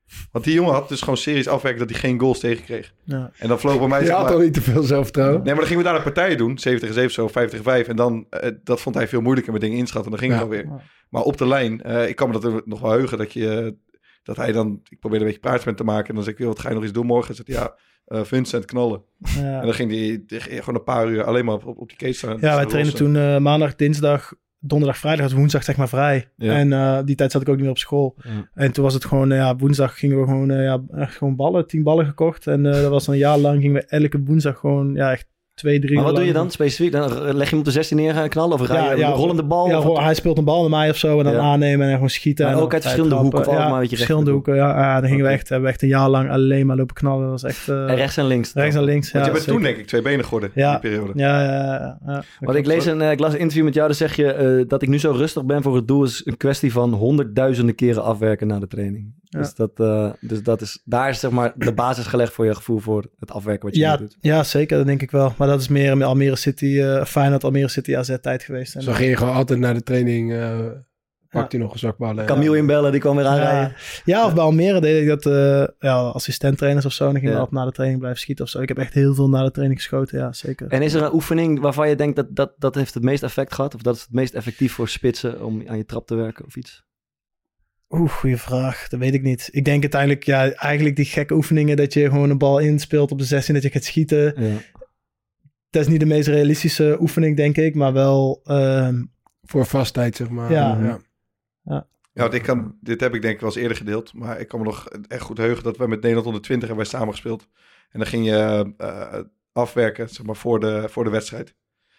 Want die jongen had dus gewoon series afwerken dat hij geen goals tegenkreeg. Ja. En dan vloog bij mij... Je zeg had maar, al niet te veel zelfvertrouwen. Nee, maar dan gingen we daar een partijen doen. zeven tegen zeven zo, vijf tegen vijf. En dan, uh, dat vond hij veel moeilijker met dingen inschatten. En dan ging Ja. het alweer. Maar op de lijn, uh, ik kan me dat nog wel heugen. Dat, je, uh, dat hij dan... Ik probeerde een beetje praatjes met te maken. En dan zei ik, wat ga je nog eens doen morgen? En zei hij, ja, uh, Vincent knallen. Ja. En dan ging hij gewoon een paar uur alleen maar op, op die case staan. Ja, wij trainen toen uh, maandag, dinsdag, donderdag, vrijdag, was woensdag zeg maar vrij. Ja. En uh, die tijd zat ik ook niet meer op school. Ja. En toen was het gewoon, uh, ja, woensdag gingen we gewoon, uh, ja, echt gewoon ballen, tien ballen gekocht. En uh, dat was dan een jaar lang, gingen we elke woensdag gewoon, ja, echt twee, drie Maar uur wat doe je lang. dan specifiek? Dan leg je hem op de zestien neer gaan knallen? Of ga Ja, je ja, een rollende bal? Ja, of ro- hij speelt een bal met mij of zo en dan Ja. aannemen en gewoon schieten. Maar en ook dan uit verschillende trappen. hoeken of allemaal Ja, een beetje verschillende recht- hoeken, ja. ja dan gingen Oké. we echt, hebben we echt een jaar lang alleen maar lopen knallen. Dat was echt... Uh, En rechts en links. rechts en links, Want ja. je bent zeker. toen denk ik twee benen geworden Ja. in die periode. Ja, ja, ja. ja. Want ik, lees een, uh, ik las een interview met jou, dan zeg je uh, dat ik nu zo rustig ben voor het doel is een kwestie van honderdduizenden keren afwerken na de training. Ja. Dus, dat, uh, dus dat is, daar is zeg maar de basis gelegd voor je gevoel voor het afwerken wat je Ja, nu doet. ja, zeker, dat denk ik wel. Maar dat is meer in Almere City, uh, Feyenoord, Almere City A Z tijd geweest. En, Zo ging je gewoon altijd naar de training, uh, pakte je nog een zakballen. Camille inbellen, die kwam weer aanrijden. ja, ja, of bij Almere deed ik dat, uh, ja, assistenttrainers of zo. En dan gingen Ja. we op na de training blijven schieten of zo. Ik heb echt heel veel na de training geschoten, ja, zeker. En is er een oefening waarvan je denkt dat, dat dat heeft het meest effect gehad? Of dat is het meest effectief voor spitsen om aan je trap te werken of iets? Oeh, goede vraag. Dat weet ik niet. Ik denk uiteindelijk, ja, eigenlijk die gekke oefeningen dat je gewoon een bal inspeelt op de zestien, dat je gaat schieten. Ja. Dat is niet de meest realistische oefening, denk ik, maar wel... ehm, Voor vastheid, zeg maar. Ja. ja. Ja, want ik kan, dit heb ik denk ik wel eens eerder gedeeld. Maar ik kan me nog echt goed heugen dat we met Nederland onder twintig hebben wij samen gespeeld. En dan ging je uh, afwerken, zeg maar, voor de, voor de wedstrijd.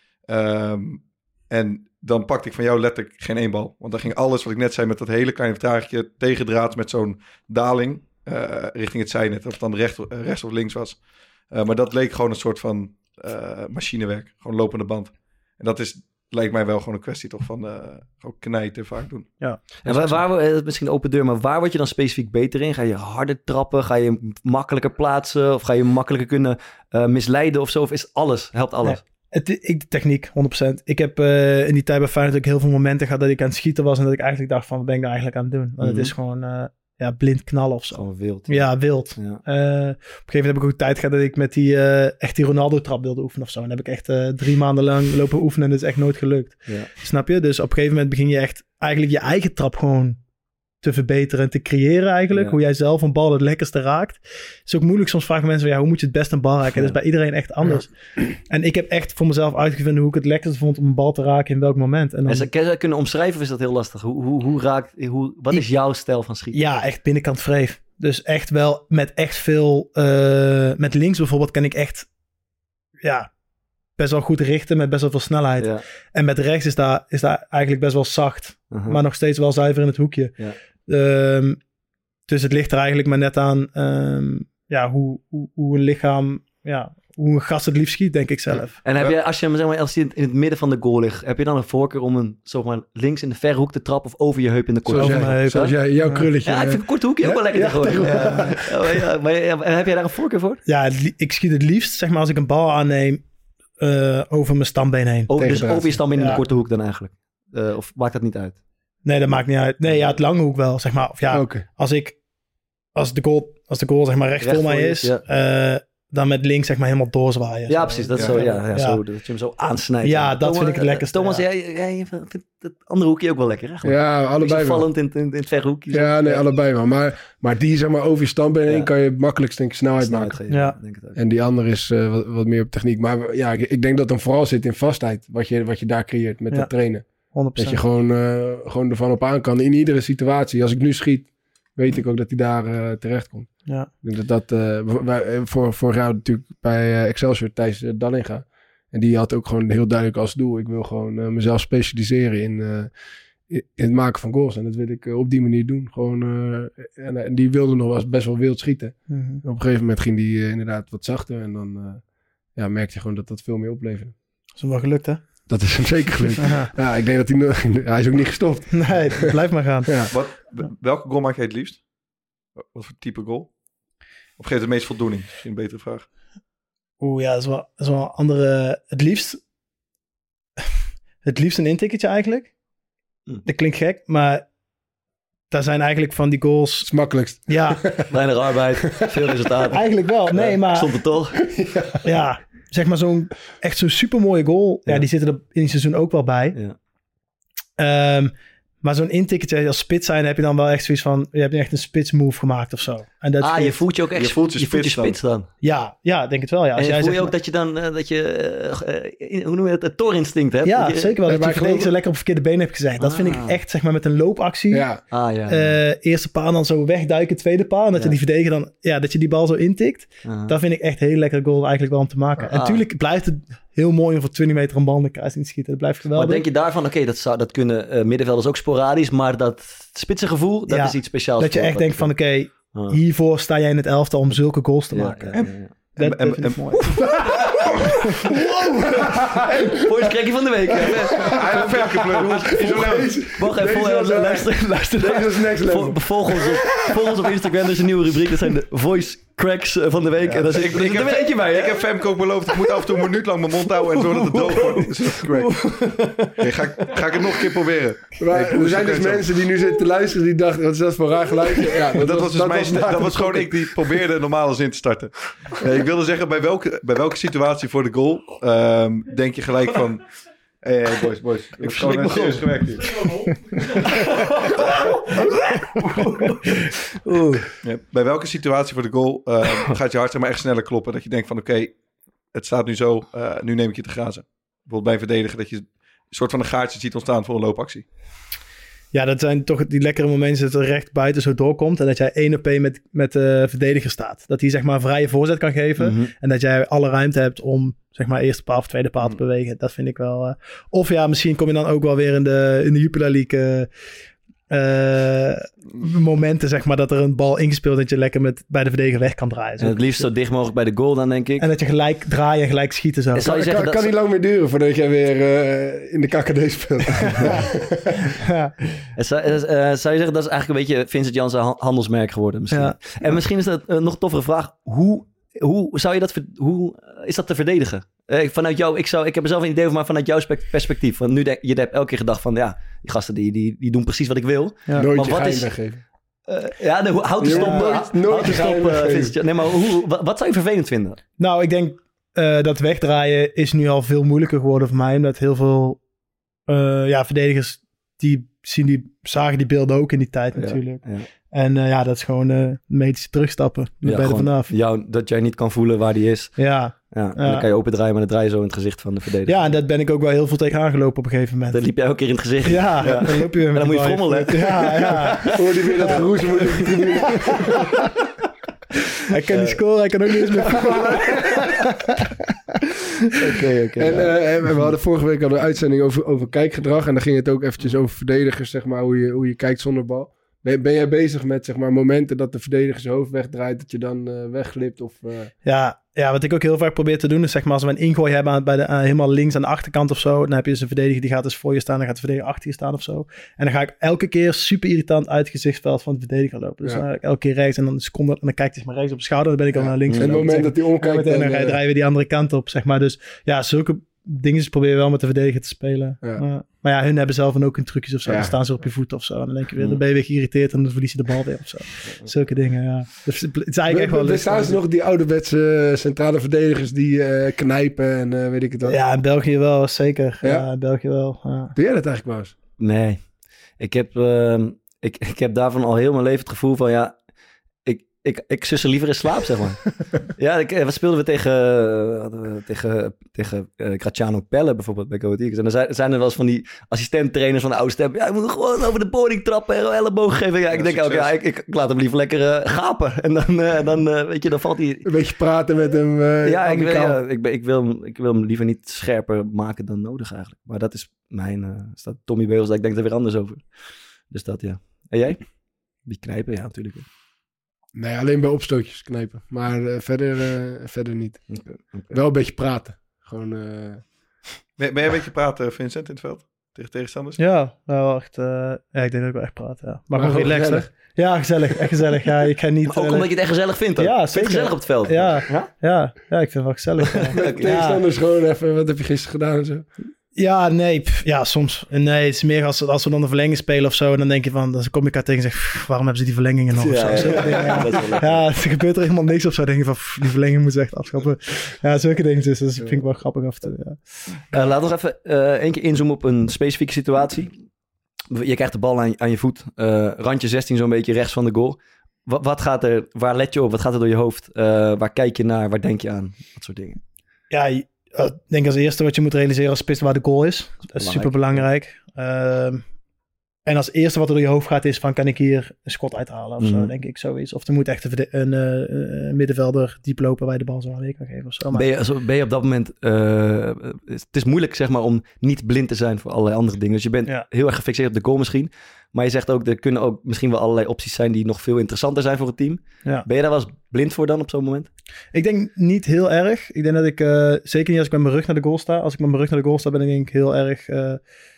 Um, en dan pakte ik van jou letterlijk geen één bal. Want dan ging alles wat ik net zei met dat hele kleine vertragingje tegendraads met zo'n daling uh, richting het zijnet. Of het dan recht, uh, rechts of links was. Uh, maar dat leek gewoon een soort van uh, machinewerk. Gewoon lopende band. En dat is... lijkt mij wel gewoon een kwestie toch van uh, gewoon knijten vaak doen. ja. En waar, waar, uh, misschien een open deur, maar waar word je dan specifiek beter in? Ga je harder trappen? Ga je makkelijker plaatsen? Of ga je makkelijker kunnen uh, misleiden of zo? Of is alles, helpt alles? Nee. Het, ik, techniek, honderd procent. Ik heb uh, in die tijd bij Feyenoord ook heel veel momenten gehad dat ik aan het schieten was en dat ik eigenlijk dacht van, wat ben ik nou eigenlijk aan het doen? Want Mm-hmm. het is gewoon uh, ja, blind knallen of zo. Gewoon wild. Ja, wild. Ja. Uh, op een gegeven moment heb ik ook tijd gehad dat ik met die uh, echt die Ronaldo-trap wilde oefenen of zo. En dan heb ik echt uh, drie maanden lang lopen oefenen en dat is echt nooit gelukt. Ja. Snap je? Dus op een gegeven moment begin je echt eigenlijk je eigen trap gewoon te verbeteren en te creëren eigenlijk. Ja. Hoe jij zelf een bal het lekkerste raakt. is ook moeilijk. Soms vragen mensen, ja, hoe moet je het best een bal raken? Ja. Dat is bij iedereen echt anders. Ja. En ik heb echt voor mezelf uitgevonden hoe ik het lekkerst vond om een bal te raken in welk moment. En dan... En ze kunnen kunnen omschrijven of is dat heel lastig? Hoe, hoe, hoe raakt, hoe, wat is jouw stijl van schieten? Ja, echt binnenkant vreef. Dus echt wel met echt veel... Uh, met links bijvoorbeeld kan ik echt... Ja, best wel goed richten met best wel veel snelheid. Ja. En met rechts is daar, is daar eigenlijk best wel zacht. Uh-huh. Maar nog steeds wel zuiver in het hoekje. Ja. Um, dus het ligt er eigenlijk maar net aan... Um, ja, hoe, hoe, hoe een lichaam... Ja, hoe een gast het liefst schiet, denk ik zelf. En heb je, als je hem zeg maar, als hij in het midden van de goal ligt, heb je dan een voorkeur om een zeg maar, links in de verre hoek te trappen of over je heup in de korte Zoals hoek? jij, heup, zoals hè? jij jouw krulletje. Ja, ik vind een korte hoekje ook wel lekker Ja, tegenwoordig. tegenwoordig. Ja. Ja, ja, maar ja, en heb jij daar een voorkeur voor? Ja, li- ik schiet het liefst, zeg maar, als ik een bal aanneem, uh, over mijn stambeen heen. Over, dus Tegendraad. over je stambeen in Ja. de korte hoek dan eigenlijk? Uh, of maakt dat niet uit? Nee, dat maakt niet uit. Nee, ja, het lange hoek wel, zeg maar. Of ja, Oké. als ik, als de goal, als de goal zeg maar recht, Recht voor mij voor je is, is, uh, dan met links zeg maar helemaal doorzwaaien. Ja, Zo. precies. Dat is Ja. zo, ja, ja, Ja. Zo, dat je hem zo aansnijdt. Ja, dat Thomas, vind ik het lekkerste, Thomas, ja. jij, jij vindt het andere hoekje ook wel lekker, hè? Gewoon Ja, een beetje allebei wel. vallend in, in, in het verre hoekje. zo. Ja, nee, allebei wel. Maar, maar die zeg maar over je standbeen heen Ja. kan je het makkelijkst denk ik snelheid Snelheid maken. geven, Ja. denk het ook. En die andere is uh, wat, wat meer op techniek. Maar ja, ik, ik denk dat hem vooral zit in vastheid. Wat je, wat je daar creëert met Ja. dat trainen. honderd Dat procent. je gewoon, uh, gewoon ervan op aan kan in iedere situatie. Als ik nu schiet, weet ik ook dat hij daar uh, terecht komt. Ja. Ik denk dat dat uh, wij, voor, voor jou natuurlijk bij uh, Excelsior Thijs uh, Dallinga. En die had ook gewoon heel duidelijk als doel. Ik wil gewoon uh, mezelf specialiseren in, uh, in het maken van goals. En dat wil ik uh, op die manier doen. Gewoon, uh, en, en die wilde nog wel eens best wel wild schieten. Mm-hmm. Op een gegeven moment ging die uh, inderdaad wat zachter. En dan uh, ja, merkte je gewoon dat dat veel meer opleverde. Dat is hem wel gelukt, hè? Dat is hem zeker gelukt. Aha. Ja, ik denk dat hij... No- hij is ook niet gestopt. Nee, het blijft maar gaan. Ja. Wat, welke goal maak jij het liefst? Wat voor type goal? Of geeft het meest voldoening? Misschien een betere vraag. Oeh, ja, dat is wel, dat is wel een andere... Het liefst... Het liefst een intikketje eigenlijk. Hm. Dat klinkt gek, maar daar zijn eigenlijk van die goals... Het is makkelijkst. Ja. Weinig arbeid, veel resultaten. Eigenlijk wel, nee, maar... Stond er toch? Ja, ja zeg maar zo'n echt zo'n supermooie goal. Ja, Ja. die zitten er in het seizoen ook wel bij. Ja. Um, maar zo'n intikketje als spits zijn heb je dan wel echt zoiets van... Je hebt nu echt een spits move gemaakt of zo. En dat Ah, vind- je voelt je ook echt Je voelt je je voelt je spits spits dan. Ja, ja, denk het wel. Ja. Als En jij voel je zeg ook maar- dat je dan, uh, dat je, uh, in, hoe noem je het, het toorinstinct hebt? Ja, dat je, zeker wel. Nee, dat maar je ik verdediger geloof- zo lekker op verkeerde benen hebt gezegd. Dat vind ik Ah. echt, zeg maar, met een loopactie. Ja. Ah, ja. Uh, eerste paal dan zo wegduiken, tweede paal. En dat Ja. je die verdediger dan... Ja, dat je die bal zo intikt. Ah. Dat vind ik echt een hele lekkere goal eigenlijk wel om te maken. En Ah. natuurlijk blijft het heel mooi om voor twintig meter een bal in de kruising te schieten. Dat blijft geweldig. Maar denk je daarvan, oké, dat, zou- dat kunnen uh, middenvelders ook sporadisch, maar dat spitsengevoel, dat Ja, is iets speciaals. dat je voor echt wat denkt van, oké, Ah. hiervoor sta jij in het elftal om zulke goals te Ja, maken. ja, ja, ja. Dat, En- dat vind ik en- mooi. Voice van de week. Hij heeft ver geplukt. Wacht even, Deze vol- was, uh, luister, luister. Deze is next level. Vol- Volg ons, op, volg ons op Instagram, er is een nieuwe rubriek. Dat zijn de voice cracks uh, van de week. en dat is, ik- ik, ik heb- er weet je bij, hè? Ik heb Femke ook beloofd, ik moet af en toe een minuut lang mijn mond houden en zorgen dat het droog wordt. Dus dat is correct. Okay, ga, ik- ga ik het nog een keer proberen? Maar, Ik er moest zijn ook dus even- mensen die nu zitten te luisteren, die dachten, wat is dat voor raar geluidje? Ja, Dat, was, dus mijn, na dat de was gewoon gokken. ik die probeerde normale zin te starten. Nee, ik wilde zeggen, bij welke, bij welke situatie voor de goal um, denk je gelijk van... Hé, hey, hey, boys, boys. Ik verslik me serieus gewoon. gewerkt hier. Ja, bij welke situatie voor de goal uh, gaat je hart zeg maar echt sneller kloppen? Dat je denkt van oké, het staat nu zo, uh, nu neem ik je te grazen. Bijvoorbeeld bij een verdediger dat je een soort van een gaatje ziet ontstaan voor een loopactie. Ja, dat zijn toch die lekkere momenten dat er recht buiten zo doorkomt. En dat jij één op één met, met de verdediger staat. Dat hij zeg maar een vrije voorzet kan geven. Mhm. En dat jij alle ruimte hebt om zeg maar eerste paal of tweede paal te Mhm. bewegen. Dat vind ik wel... Uh... Of ja, misschien kom je dan ook wel weer in de, in de Jupiler League... Uh, uh, momenten zeg maar dat er een bal ingespeeld dat je lekker met, bij de verdediger weg kan draaien. En het liefst zo dicht mogelijk bij de goal dan, denk ik. En dat je gelijk draaien en gelijk schieten zo. En zou je Het zeggen kan, dat... kan niet lang meer duren voordat jij weer uh, in de K K D speelt. Ja. En Zou, uh, zou je zeggen, dat is eigenlijk een beetje Vincent Janssen ha- handelsmerk geworden misschien. Ja. En misschien is dat uh, nog een toffere vraag. Hoe, hoe zou je dat... ver- Hoe uh, is dat te verdedigen? Uh, vanuit jou, ik, zou, ik heb er zelf een idee van, maar vanuit jouw spek- perspectief. Want nu, de, je hebt elke keer gedacht van, ja, die gasten die, die, die doen precies wat ik wil. Ja. Nooit Maar je wat geheim is- weggeven. Uh, ja, nee, houd de Ja, stop. nooit- uh, nooit houd de je stop, geheim uh, weggeven. Vincent Jan- Nee, maar hoe, wat, wat zou je vervelend vinden? Nou, ik denk uh, dat wegdraaien is nu al veel moeilijker geworden voor mij. Omdat heel veel uh, ja, verdedigers die zien die, zagen die beelden ook in die tijd Ja, natuurlijk. ja. En uh, ja, dat is gewoon uh, medisch terugstappen. Dan ben je er gewoon vanaf. jou, dat jij niet kan voelen waar die is. Ja. Ja, en Ja. dan kan je open draaien, maar dan draai je zo in het gezicht van de verdediger. ja, en dat ben ik ook wel heel veel tegen aangelopen op een gegeven moment. Dan liep jij elke keer in het gezicht. Ja, Ja. dan loop je weer En met dan moet je die bal in frommelen, voet. Ja, ja. Hoor die weer dat geroezel moet op de tribune. Hij kan niet scoren, hij kan ook niet eens meer voetballen. Oké, oké. En, ja. uh, en we hadden vorige week hadden we een uitzending over, over kijkgedrag. En dan ging het ook eventjes over verdedigers, zeg maar, hoe je, hoe je kijkt zonder bal. Ben, ben jij bezig met, zeg maar, momenten dat de verdediger zijn hoofd wegdraait, dat je dan uh, wegglipt? Of, uh... Ja, ja, wat ik ook heel vaak probeer te doen is zeg maar als we een ingooi hebben aan, bij de, uh, helemaal links aan de achterkant of zo. Dan heb je dus een verdediger die gaat dus voor je staan, dan gaat de verdediger achter je staan of zo. En dan ga ik elke keer super irritant uit het gezichtsveld van de verdediger lopen. Dus Ja. dan ga ik elke keer rechts en dan een seconde en dan kijkt hij maar rechts op de schouder. Dan ben ik al Ja. naar links. En het gelopen. moment dat hij En omkijkt... meteen, dan dan, ga je uh, draaien we die andere kant op, zeg maar. Dus ja, zulke dingen probeer je wel met de verdediger te spelen. Ja. Uh, maar ja, hun hebben zelf dan ook hun trucjes of zo. Ja. Dan staan ze op je voet of zo. En dan denk je weer, dan ben je weer geïrriteerd en dan verlies je de bal weer of zo. Zulke dingen, ja. Dus het is eigenlijk echt wel leuk. Bestaan ze nog die ouderwetse centrale verdedigers die uh, knijpen en uh, weet ik het wat? Ja, in België wel, zeker. Ja? Ja, in België wel. Ja. Doe jij dat eigenlijk, Maus? Nee. Ik heb, uh, ik, ik heb daarvan al heel mijn leven het gevoel van, ja, ik, ik, ik sussen liever in slaap, zeg maar. ja, ik, wat speelden we tegen, uh, tegen, tegen uh, Graziano Pelle bijvoorbeeld bij Go Ahead Eagles. En dan zijn, zijn er wel eens van die assistenttrainers van de oude stem. Ja, ik moet gewoon over de boarding trappen en elleboog geven. Ja, ik Ja, denk ook, succes. ja, ik, ik, ik laat hem liever lekker uh, gapen. En dan, uh, dan uh, weet je, dan valt hij... Een beetje praten met hem. Uh, Ja, ik wil, amicaal. ja ik, ben, ik, wil, hem- ik wil hem liever niet scherper maken dan nodig eigenlijk. Maar dat is mijn... Uh, staat Tommy Beugels, ik denk er weer anders over. Dus dat, ja. En jij? Die knijpen, ja, natuurlijk. Nee, alleen bij opstootjes knijpen. Maar uh, verder, uh, verder niet. Okay, okay. Wel een beetje praten. Gewoon... Uh... Ben, ben jij een beetje praten, Vincent, in het veld? Tegen tegenstanders? Ja, wel echt. Uh, ja, ik denk dat ik wel echt praat. Ja. Maar, Maar gewoon gewoon relaxed, hè? gezellig. Ja, gezellig. Echt gezellig. Ja, ik ga niet. Maar ook uh, omdat je het echt gezellig vindt dan? Ja, Vind je het zeker. gezellig op het veld? Ja, Ja? ja, ja, ik vind het wel gezellig. Ja. Met tegenstanders gewoon even, wat heb je gisteren gedaan en zo. Ja, nee. Pff, ja, soms. Nee, het is meer als, als we dan de verlenging spelen of zo. En dan denk je van, dan kom ik daar tegen en zeg, pff, waarom hebben ze die verlengingen nog? Ja, of zo. ja, ja, ja, dat is wel lekker. Ja, er gebeurt er helemaal niks of zo. Dan denk je van, pff, die verlenging moeten ze echt afschappen. Ja, zulke dingen. Dus dat vind ik wel grappig af en toe. Ja. Uh, laten we nog even uh, één keer inzoomen op een specifieke situatie. Je krijgt de bal aan, aan je voet. Uh, randje zestien zo'n beetje rechts van de goal. Wat, wat gaat er, waar let je op? Wat gaat er door je hoofd? Uh, waar kijk je naar? Waar denk je aan? Dat soort dingen. Ja, ik denk als eerste wat je moet realiseren als spits waar de goal is. Dat is super belangrijk. Uh, en als eerste wat er door je hoofd gaat is van, kan ik hier een schot uithalen of mm-hmm. zo, denk ik, zoiets. Of er moet echt een, een, een, een middenvelder diep lopen waar je de bal zo aan weer kan geven of zo. Maar... Ben, je, ben je op dat moment... Uh, het is moeilijk, zeg maar, om niet blind te zijn voor allerlei andere dingen. Dus je bent ja. heel erg gefixeerd op de goal misschien. Maar je zegt ook, er kunnen ook misschien wel allerlei opties zijn die nog veel interessanter zijn voor het team. Ja. Ben je daar wel eens blind voor dan op zo'n moment? Ik denk niet heel erg. Ik denk dat ik, uh, zeker niet als ik met mijn rug naar de goal sta. Als ik met mijn rug naar de goal sta, ben ik denk ik heel erg... Uh,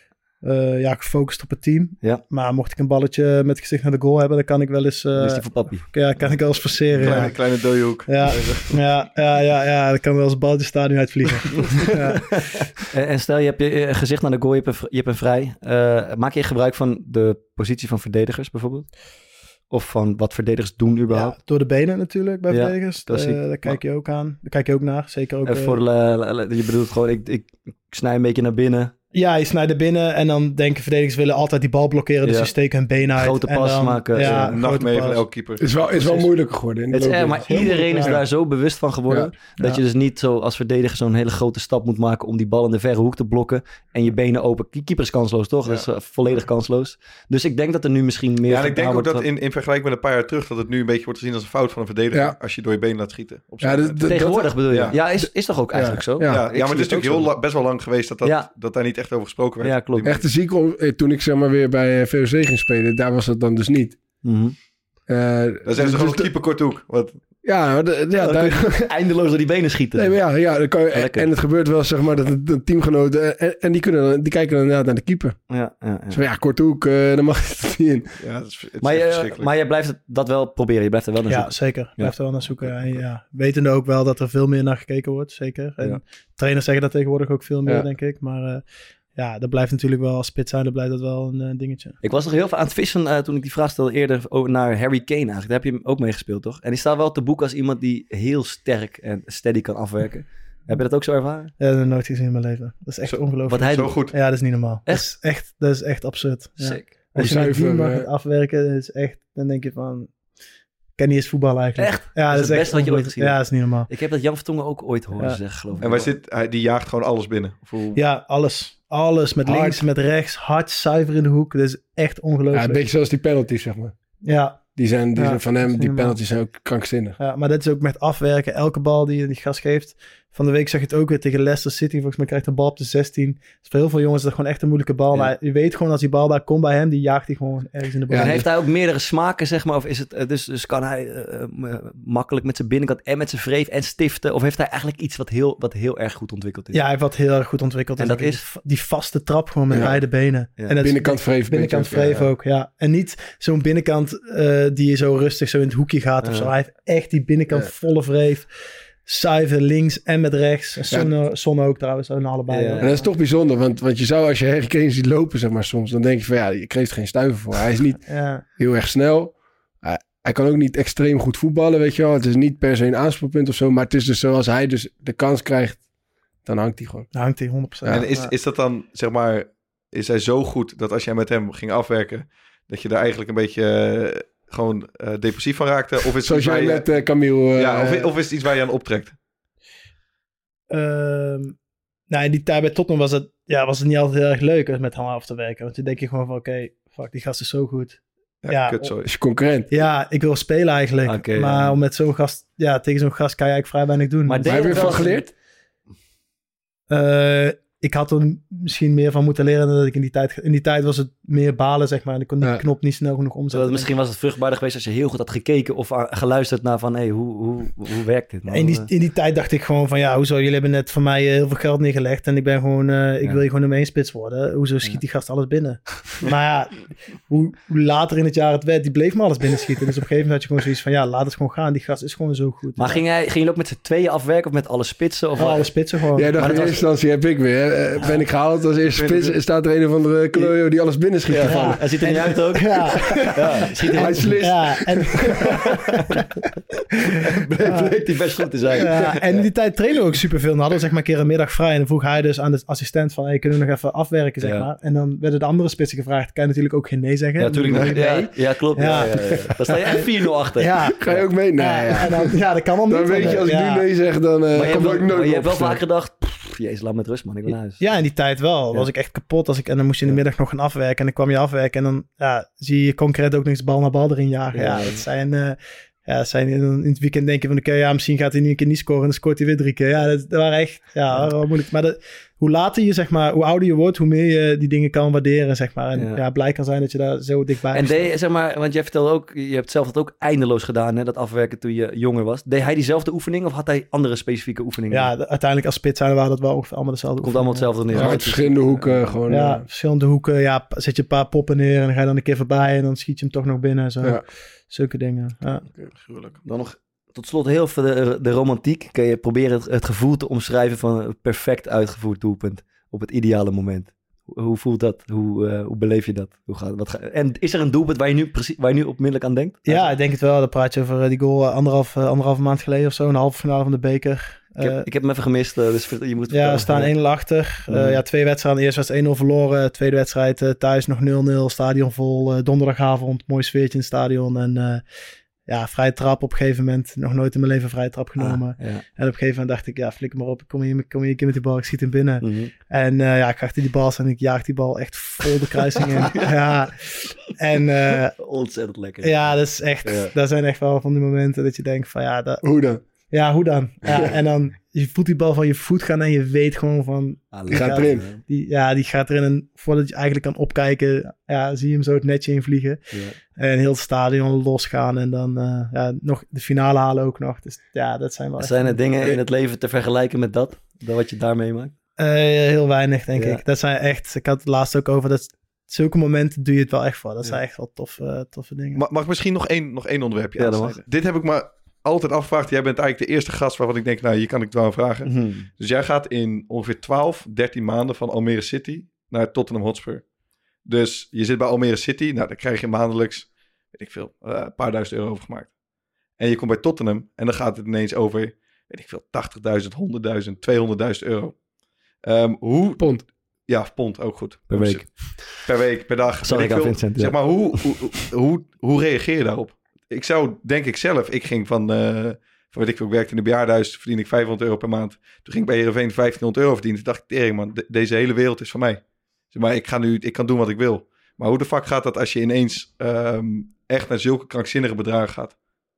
Uh, ja, gefocust op het team. Ja. Maar mocht ik een balletje met gezicht naar de goal hebben, dan kan ik wel eens... Uh, is die voor papi? Ja, kan ik wel eens passeren. Kleine, ja. kleine dode hoek. Ja, ja, ja, ja, ja, dan kan wel eens een balletje staan nu uitvliegen. ja. en, en stel, je hebt je gezicht naar de goal, je hebt een, je hebt een vrij. Uh, maak je gebruik van de positie van verdedigers bijvoorbeeld? Of van wat verdedigers doen überhaupt? Ja, door de benen natuurlijk bij ja, verdedigers. Uh, daar kijk je ook aan. Daar kijk je ook naar. Zeker ook... Uh, voor de, je bedoelt gewoon, ik, ik, ik snij een beetje naar binnen... Ja, je snijdt er binnen en dan denken verdedigers willen altijd die bal blokkeren. Dus ja. je steken hun been uit. Grote pas dan, maken. Ja, een nachtmerrie van elke keeper. Is wel, is wel moeilijker geworden. Het is er, maar iedereen is ja. daar zo bewust van geworden. Ja. Dat ja. je dus niet zo als verdediger zo'n hele grote stap moet maken om die bal in de verre hoek te blokken. En je benen open. Keeper is kansloos, toch? Ja. Dat is uh, volledig kansloos. Dus ik denk dat er nu misschien meer... Ja, en ik denk ook dat in, in vergelijking met een paar jaar terug dat het nu een beetje wordt gezien als een fout van een verdediger. Ja. Als je door je benen laat schieten. Op ja, de, de, Tegenwoordig dat, bedoel je? Ja, ja is, is toch ook eigenlijk ja. zo? Ja, ja, ja maar het is natuurlijk heel la, best wel lang geweest dat, dat, ja. dat daar niet echt over gesproken werd. Ja, klopt. Echt ziek, toen ik zeg maar weer bij V O C ging spelen, daar was dat dan dus niet. Mm-hmm. Uh, dan zijn ze dus gewoon een keeper korte hoek. Wat? Ja, de, ja, ja daar... eindeloos door die benen schieten. Nee, maar ja, ja dan kan je, en, en het gebeurt wel zeg maar dat een teamgenoot en, en die kunnen die kijken dan inderdaad naar de keeper. Ja, ja, ja. Zo ja, korte hoek, uh, dan mag het niet in. Ja, dat is, het is maar, je, maar je blijft dat wel proberen. Je blijft er wel naar ja, zoeken. Zeker. Je ja. blijft er wel naar zoeken. En ja, wetende ook wel dat er veel meer naar gekeken wordt, zeker. En ja. trainers zeggen dat tegenwoordig ook veel meer, ja. denk ik. Maar uh, ja, dat blijft natuurlijk wel als spits zijn, dat blijft dat wel een uh, dingetje. Ik was nog heel veel aan het vissen uh, toen ik die vraag stelde eerder over naar Harry Kane eigenlijk. Daar heb je hem ook mee gespeeld, toch? En die staat wel te boek als iemand die heel sterk en steady kan afwerken. Heb je dat ook zo ervaren? Ja, dat heb ik nooit gezien in mijn leven. Dat is echt zo, ongelooflijk. Wat hij zo doet. goed. Ja, dat is niet normaal. Echt? Dat is echt, dat is echt absurd. Ja. Sick. Als je met die mag afwerken, dat is echt, dan denk je van... Ken niet eens voetbal eigenlijk. Echt? Ja, dat, dat is het beste wat je ooit gezien hebt. Ja, dat is niet normaal. Ik heb dat Jan Vertongen ook ooit horen ja. zeggen, geloof ik. En waar zit, hij, die jaagt gewoon alles binnen? Of hoe... Ja, alles. Alles. Met hard. Links, met rechts. Hard, zuiver in de hoek. Dat is echt ongelooflijk. Ja, een beetje zoals die penalties, zeg maar. Ja. Die zijn, die ja, zijn van hem, die penalties zijn ook krankzinnig. Ja, maar dat is ook met afwerken. Elke bal die die gast geeft. Van de week zag je het ook weer tegen Leicester City. Volgens mij krijgt de bal op de zestien. Dus voor heel veel jongens is dat gewoon echt een moeilijke bal. Ja. Maar je weet gewoon als die bal daar komt bij hem, die jaagt hij gewoon ergens in de bal. Ja, en heeft hij ook meerdere smaken, zeg maar? Of is het, dus, dus kan hij uh, makkelijk met zijn binnenkant en met zijn vreef en stiften? Of heeft hij eigenlijk iets wat heel, wat heel erg goed ontwikkeld is? Ja, hij heeft wat heel erg goed ontwikkeld. En dat is? Die vaste trap gewoon met ja. beide benen. Ja. En dat binnenkant vreef. Binnenkant vreef ja. ook, ja. En niet zo'n binnenkant uh, die zo rustig zo in het hoekje gaat of ja. zo. Hij heeft echt die binnenkant ja. volle vreef. Zuiver links en met rechts. En Son, ja. Son ook trouwens, en allebei. Ja. En dat is toch bijzonder, want, want je zou als je Harry Kane ziet lopen, zeg maar soms, dan denk je van ja, je kreeg geen stuiver voor. Hij is niet ja. heel erg snel. Hij, hij kan ook niet extreem goed voetballen, weet je wel. Het is niet per se een aanspoelpunt of zo, maar het is dus zoals hij dus de kans krijgt, dan hangt hij gewoon. Dan hangt hij honderd procent. Ja. En is, is dat dan, zeg maar, is hij zo goed dat als jij met hem ging afwerken, dat je daar eigenlijk een beetje... Uh, gewoon uh, depressief van raakte? Of is zoals jij je, met uh, Camille... Uh, ja, of, of is het iets waar je aan optrekt? Uh, nou, in die tijd bij Tottenham was het, ja, was het niet altijd heel erg leuk met hem af te werken. Want je denk je gewoon van, oké, okay, fuck, die gast is zo goed. Ja, ja kut, zo. Is je concurrent? Ja, ik wil spelen eigenlijk. Okay, maar ja. om met zo'n gast, ja, tegen zo'n gast kan je eigenlijk vrij weinig doen. Maar dus heb je ervan geleerd? Uh, ik had er misschien meer van moeten leren dan dat ik in die tijd... In die tijd was het meer balen, zeg maar. En ik kon die ja. knop niet snel genoeg omzetten. Misschien was het vruchtbaarder geweest als je heel goed had gekeken of geluisterd naar van... hé, hey, hoe, hoe, hoe werkt dit? Nou? In, die, in die tijd dacht ik gewoon van... ja, hoezo? Jullie hebben net voor mij heel veel geld neergelegd... en ik ben gewoon... Uh, ik ja. wil je gewoon nummer één spits worden. Hoezo schiet ja. die gast alles binnen? Maar ja, hoe, hoe later in het jaar het werd... die bleef me alles binnen schieten. Dus op een gegeven moment had je gewoon zoiets van... ja, laat het gewoon gaan. Die gast is gewoon zo goed. Maar ja. ging, jij, ging je ook met z'n tweeën afwerken of met alle spitsen? Of ja, alle spitsen gewoon. Jij dacht in eerste instantie heb ik weer... uh, ben ik gehaald als eerste spits. Staat er een of andere Klojo die alles binnen schiet. Ja, ja. Hij ziet er niet uit ook. Ja. ja. Ziet er hij slist. Ja, en... bleek, bleek die best goed te zijn. Ja, en in die tijd trainen we ook superveel. Dan hadden we zeg maar een keer een middag vrij. En dan vroeg hij dus aan de assistent van... Hey, kunnen we nog even afwerken, zeg ja. maar. En dan werden de andere spitsen gevraagd. Kan je natuurlijk ook geen nee zeggen. Ja, natuurlijk. Ja, ja, klopt. Ja. Ja, ja, ja. Dan sta je echt vier nul achter. Ja. Ga je ook mee? Nee. Ja, ja. En dan, ja, dat kan wel niet. Dan weet je, als ik ja. nu nee zeg, dan uh, maar kom ik nooit Maar je hebt wel vaak gedacht... Pff, jezus, laat me met rust, man. Ik wil naar huis. Ja, in die tijd wel. Ja. Was ik echt kapot. Als ik, en dan moest je in de middag nog gaan afwerken. En dan kwam je afwerken. En dan ja, zie je concreet ook niks bal naar bal erin jagen. Ja, ja dat zijn... Uh, Ja, zijn in het weekend denken van... oké, okay, ja, misschien gaat hij nu een keer niet scoren... en dan scoort hij weer drie keer. Ja, dat, dat waren echt... Ja, wel moeilijk. Maar dat, hoe later je, zeg maar... hoe ouder je wordt... hoe meer je die dingen kan waarderen, zeg maar. En ja, ja blij kan zijn dat je daar zo dichtbij En deed, zeg maar... want jij vertelde ook... je hebt zelf dat ook eindeloos gedaan, hè? Dat afwerken toen je jonger was. Deed hij diezelfde oefening... of had hij andere specifieke oefeningen? Ja, de, uiteindelijk als spits zijn waren dat wel ongeveer allemaal dezelfde Komt allemaal hetzelfde neer. Ja, uit verschillende hoeken gewoon. Ja, uh... verschillende hoeken. Ja, zet je een paar poppen neer... en dan ga je dan een keer voorbij... en dan schiet je hem toch nog binnen. Zo. Ja. Zulke dingen, ja. Okay, gruwelijk. Dan nog tot slot heel veel de, de romantiek. Kun je proberen het, het gevoel te omschrijven van een perfect uitgevoerd doelpunt op het ideale moment. Hoe, hoe voelt dat? Hoe, uh, hoe beleef je dat? Hoe gaat, wat ga, en is er een doelpunt waar je nu, precies, waar je nu onmiddellijk aan denkt? Ja, ik denk het wel. Dan praat je over uh, die goal uh, anderhalf, uh, anderhalve maand geleden of zo. Een halve finale van de beker. Ik heb, uh, ik heb hem even gemist, uh, dus je moet... Ja, we staan één nul achter. Uh, mm. Ja, twee wedstrijden. De eerste was één nul verloren. Tweede wedstrijd uh, thuis nog nul nul. Stadion vol. Uh, donderdagavond. Mooi sfeertje in het stadion. En uh, ja, vrije trap op een gegeven moment. Nog nooit in mijn leven vrije trap genomen. Ah, ja. En op een gegeven moment dacht ik, ja, flikker maar op. Ik kom hier, kom hier een keer met die bal. Ik schiet hem binnen. Mm-hmm. En uh, ja, ik achter die bal en ik jaag die bal echt vol de kruising in. Ja. En, uh, ontzettend lekker. Ja, dat is echt... Ja. Dat zijn echt wel van die momenten dat je denkt van ja... Dat, hoe dan? Ja, hoe dan? Ja, en dan, je voelt die bal van je voet gaan en je weet gewoon van... Ah, die gaat, gaat erin. Die, ja, die gaat erin en voordat je eigenlijk kan opkijken, ja, zie je hem zo het netje in vliegen. Ja. En heel het stadion losgaan en dan uh, ja, nog de finale halen ook nog. Dus ja, dat zijn wel... Zijn er dingen in het leven te vergelijken met dat? Dat wat je daar meemaakt? Uh, heel weinig, denk ja. ik. Dat zijn echt... Ik had het laatst ook over dat... Zulke momenten doe je het wel echt voor. Dat ja. zijn echt wel toffe, toffe dingen. Mag, mag ik misschien nog één, nog één onderwerpje ja, aansnijden? Dit heb ik maar altijd afgevraagd. Jij bent eigenlijk de eerste gast waarvan ik denk... nou, hier kan ik het wel aan vragen. Mm-hmm. Dus jij gaat in ongeveer twaalf, dertien maanden... van Almere City naar Tottenham Hotspur. Dus je zit bij Almere City. Nou, dan krijg je maandelijks... weet ik veel, uh, een paar duizend euro overgemaakt. En je komt bij Tottenham... en dan gaat het ineens over... weet ik veel, tachtigduizend, honderdduizend, tweehonderdduizend euro. Um, hoe... Pond. Ja, pond, ook goed. Per week. Per week, per dag. Zal ik aan Vincent, ja. Zeg maar, hoe, hoe, hoe, hoe reageer je daarop? Ik zou, denk ik zelf, ik ging van, uh, van weet ik veel, ik werkte in een bejaardenhuis, verdiende ik vijfhonderd euro per maand. Toen ging ik bij Heerenveen vijftienhonderd euro verdienen. Toen dacht ik, tering man, de, deze hele wereld is van mij. Zeg maar, ik ga nu, ik kan doen wat ik wil. Maar hoe de fuck gaat dat als je ineens um, echt naar zulke krankzinnige bedragen gaat?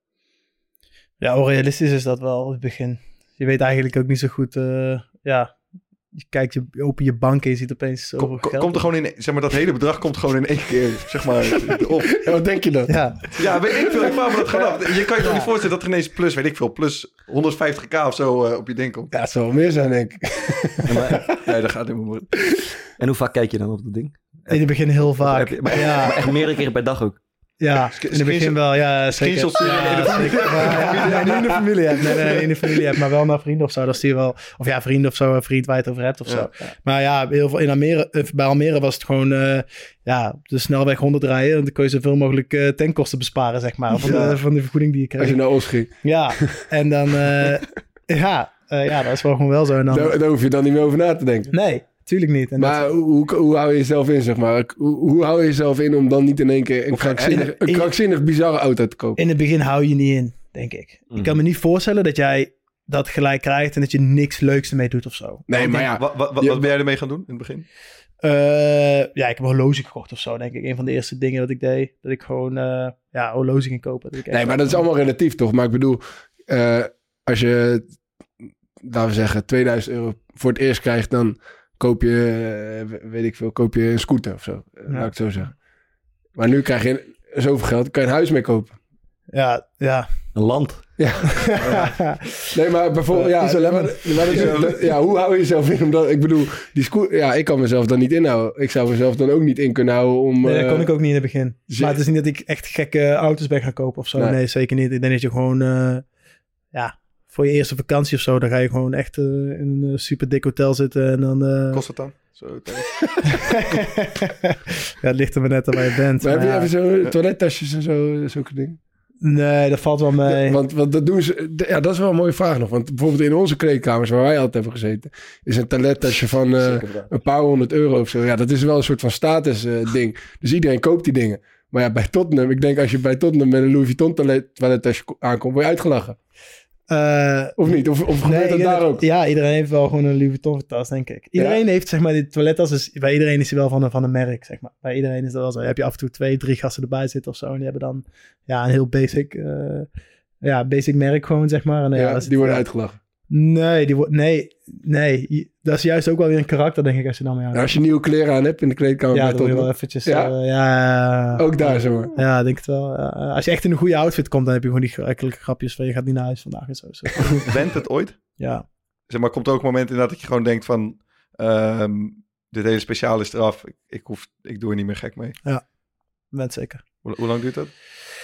Ja, onrealistisch is dat wel, het begin. Je weet eigenlijk ook niet zo goed, uh, ja... Je kijkt, je open je bank en je ziet opeens zoveel Kom, geld. Komt er gewoon in, zeg maar, dat hele bedrag komt gewoon in één keer, zeg maar, op. Ja, wat denk je dan? Ja, ja weet ik veel. Ik vraag me dat gewoon af. Je kan je toch ja. niet voorstellen dat er ineens plus, weet ik veel, plus honderdvijftig k of zo uh, op je ding komt. Ja, het zal wel meer zijn, denk ik. Ja, maar, nee, dat gaat helemaal niet. En hoe vaak kijk je dan op dat ding? In het begin heel vaak. Je, maar, ja. maar echt meerdere keren per dag ook? Ja, in het begin wel, ja, zeker. Ja, ja, zeker. Ja, ja, niet in de familie hebt, nee, nee, nee, in de familie hebt, maar wel naar vrienden of zo, dat zie je wel, of ja, vrienden of zo, een vriend waar je het over hebt of zo. Ja. Maar ja, heel veel in Almere, bij Almere was het gewoon, uh, ja, op de snelweg honderd rijden, en dan kun je zoveel mogelijk uh, tankkosten besparen, zeg maar, van, ja. de, van de vergoeding die je krijgt. Als je naar Os ging. Ja, en dan, uh, ja, uh, ja, dat is wel gewoon wel zo. En dan, daar, daar hoef je dan niet meer over na te denken. Nee. Tuurlijk niet. En maar dat... hoe, hoe, hoe hou je jezelf in, zeg maar? Hoe, hoe hou je jezelf in om dan niet in één keer een krankzinnig, een krankzinnig bizarre auto te kopen? In het begin hou je niet in, denk ik. Mm. Ik kan me niet voorstellen dat jij dat gelijk krijgt en dat je niks leuks ermee doet of zo. Nee, maar ja. Wat, wat, wat, wat ben jij ermee gaan doen in het begin? Uh, ja, ik heb een horloge gekocht of zo, denk ik. Een van de eerste dingen dat ik deed. Dat ik gewoon, uh, ja, horloge ging kopen. Dat ik nee, maar dat is allemaal relatief, toch? Maar ik bedoel, uh, als je, laten we zeggen, tweeduizend euro voor het eerst krijgt, dan... koop je, weet ik veel, koop je een scooter of zo. Ja. Laat ik het zo zeggen. Maar nu krijg je zoveel geld, kan je een huis mee kopen. Ja, ja. Een land. Ja. Ja. Nee, maar bijvoorbeeld, ja, maar, maar dat, ja, hoe hou je jezelf in? Omdat, ik bedoel, die scooter, ja, ik kan mezelf dan niet inhouden. Ik zou mezelf dan ook niet in kunnen houden om... Nee, dat uh, kon ik ook niet in het begin. Z- maar het is niet dat ik echt gekke auto's ben gaan kopen of zo. Nee, nee zeker niet. Ik denk dat je gewoon, uh, ja... voor je eerste vakantie of zo, dan ga je gewoon echt uh, in een super dik hotel zitten en dan... Uh... Kost het dan? Zo, ja, het ligt er maar net aan waar je bent. Maar, maar heb je ja. even zo toilettasjes en zo, zulke dingen? Nee, dat valt wel mee. Ja, want, want dat doen ze... Ja, dat is wel een mooie vraag nog. Want bijvoorbeeld in onze kleedkamers, waar wij altijd hebben gezeten, is een toilettasje van uh, een paar honderd euro of zo. Ja, dat is wel een soort van status uh, ding. Dus iedereen koopt die dingen. Maar ja, bij Tottenham, ik denk als je bij Tottenham met een Louis Vuitton toilet, toilettasje aankomt, word je uitgelachen. Uh, of niet? Of, of gebeurt nee, dat daar ook? Ja, iedereen heeft wel gewoon een Louis Vuitton tas, denk ik. Iedereen ja? heeft, zeg maar, die toilettas. Dus bij iedereen is die wel van een, van een merk, zeg maar. Bij iedereen is dat wel zo. Je heb je af en toe twee, drie gasten erbij zitten of zo. En die hebben dan ja, een heel basic, uh, ja, basic merk gewoon, zeg maar. En, ja, ja, dat die het, worden ja. uitgelachen. Nee, die wo- nee, nee. Dat is juist ook wel weer een karakter, denk ik, als je dan mee aan. Ja, als je nieuwe kleren aan hebt in de kleedkamer. Ja, dan wil je wel eventjes... Ja? Uh, ja, ook daar zo hoor. Ja, denk het wel. Ja. Als je echt in een goede outfit komt, dan heb je gewoon die gekkelijke grapjes van je gaat niet naar huis vandaag en zo. zo. Went het ooit? Ja. Zeg maar, komt er ook een moment inderdaad dat je gewoon denkt van... Um, dit hele speciaal is eraf. Ik, ik, hoef, ik doe er niet meer gek mee. Ja, went zeker. Hoe, hoe lang duurt dat?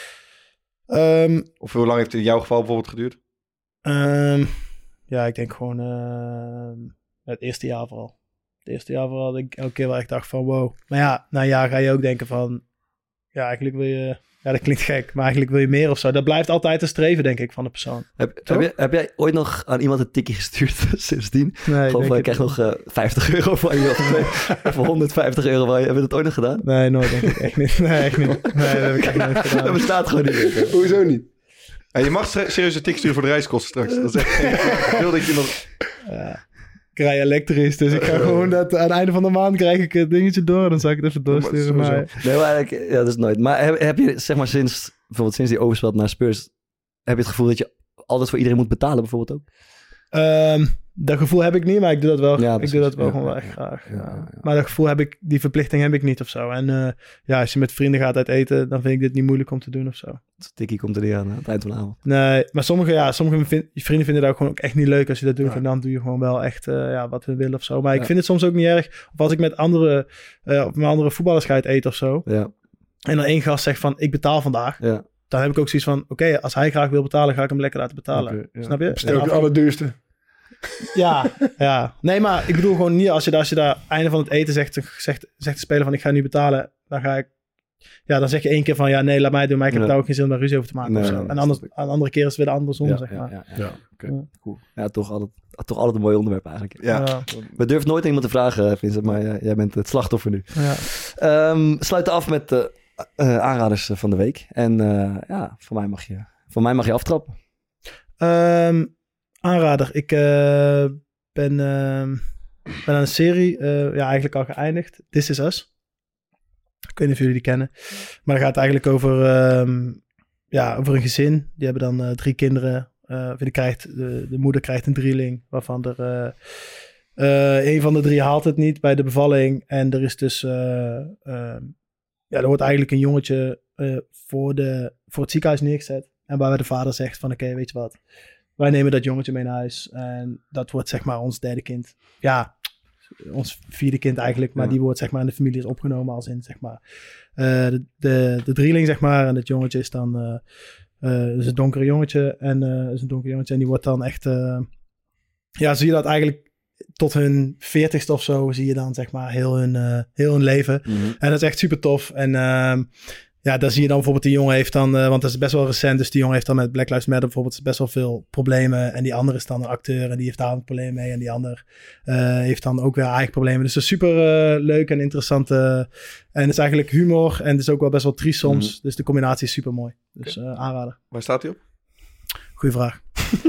Um, of hoe lang heeft het in jouw geval bijvoorbeeld geduurd? Um, ja, ik denk gewoon uh, het eerste jaar vooral. Het eerste jaar vooral dat ik elke keer wel echt dacht van wow. Maar ja, na een jaar ga je ook denken van... Ja, eigenlijk wil je... Ja, dat klinkt gek, maar eigenlijk wil je meer of zo. Dat blijft altijd een streven, denk ik, van de persoon. Heb, heb, je, heb jij ooit nog aan iemand een tikkie gestuurd sindsdien? Nee, Gewoon van, ik krijg nog uh, vijftig euro van je. Of, of honderdvijftig euro van je. Heb je dat ooit nog gedaan? Nee, nooit denk ik. Echt niet. Nee, echt niet. Nee, dat heb ik echt nooit gedaan. Dat bestaat gewoon niet. Hoezo niet? Ja, je mag serieus een tik sturen voor de reiskosten straks. Dat is echt geen... wil dat je nog... Ja. Ik rij elektrisch, dus ik ga gewoon dat aan het einde van de maand krijg ik het dingetje door en dan zal ik het even doorsturen. Maar, maar... Nee, maar eigenlijk, ja, dat is nooit. Maar heb, heb je, zeg maar, sinds, bijvoorbeeld sinds die overspel naar Spurs, heb je het gevoel dat je altijd voor iedereen moet betalen, bijvoorbeeld ook? Um, dat gevoel heb ik niet, maar ik doe dat wel. Ja, ik precies. doe dat wel ja, gewoon wel ja, echt graag. Ja, Ja. ja, ja. Maar dat gevoel heb ik, die verplichting heb ik niet of zo. En uh, ja, als je met vrienden gaat uit eten, dan vind ik dit niet moeilijk om te doen of zo. Tikkie komt er niet aan, aan het eind van de avond. Nee, maar sommige, ja, sommige vind, vrienden vinden dat ook gewoon ook echt niet leuk als je dat doet. Ja. En dan doe je gewoon wel echt uh, ja, wat we willen of zo. Maar ik ja. vind het soms ook niet erg. Of als ik met andere, uh, met andere voetballers ga uit eten of zo. Ja. En dan één gast zegt van, ik betaal vandaag. Ja. Dan heb ik ook zoiets van, oké, okay, als hij graag wil betalen, ga ik hem lekker laten betalen. Okay, ja. Snap je? Stel ook de allerduurste. Ja, ja. Nee, maar ik bedoel gewoon niet als je, als je daar einde van het eten zegt, zegt, zegt de speler van ik ga nu betalen, dan ga ik, ja, dan zeg je één keer van ja, nee, laat mij doen, maar ik heb nee. daar ook geen zin om daar ruzie over te maken nee, of zo. Nee, en anders, aan de andere keer is het weer andersom, ja, zeg maar. Ja, ja, ja. ja. Okay. ja. Cool. Ja, toch altijd, toch altijd een mooi onderwerp eigenlijk. Ja. Ja. We durven nooit iemand te vragen, Vincent, maar uh, jij bent het slachtoffer nu. Ja. Um, sluiten af met de uh, aanraders van de week. En uh, ja, voor mij mag je, voor mij mag je aftrappen. Um, aanrader. Ik uh, ben, uh, ben aan een serie, uh, ja, eigenlijk al geëindigd. This Is Us. Ik weet niet of jullie die kennen. Maar het gaat eigenlijk over, um, ja, over een gezin. Die hebben dan uh, drie kinderen. Uh, die krijgt, de, de moeder krijgt een drieling, waarvan er uh, uh, een van de drie haalt het niet bij de bevalling. En er is dus, uh, uh, ja, er wordt eigenlijk een jongetje uh, voor, de, voor het ziekenhuis neergezet. En waarbij de vader zegt van, oké, okay, weet je wat? Wij nemen dat jongetje mee naar huis. En dat wordt zeg maar ons derde kind. Ja, ons vierde kind eigenlijk. Maar ja. die wordt zeg maar in de familie is opgenomen als in zeg maar uh, de, de, de drieling zeg maar. En dat jongetje is dan uh, uh, is een donkere jongetje. En uh, is een donker jongetje. En die wordt dan echt uh, ja, zie je dat eigenlijk tot hun veertigste of zo zie je dan zeg maar heel hun, uh, heel hun leven. Mm-hmm. En dat is echt super tof. En uh, ja, daar zie je dan bijvoorbeeld die jongen heeft dan, uh, want dat is best wel recent, dus die jongen heeft dan met Black Lives Matter bijvoorbeeld best wel veel problemen. En die andere is dan een acteur en die heeft daar een probleem mee. En die ander uh, heeft dan ook weer eigen problemen. Dus dat is super uh, leuk en interessant. Uh, en het is eigenlijk humor en het is ook wel best wel triest soms. Mm-hmm. Dus de combinatie is super mooi. Dus uh, aanraden. Waar staat hij op? Goeie vraag.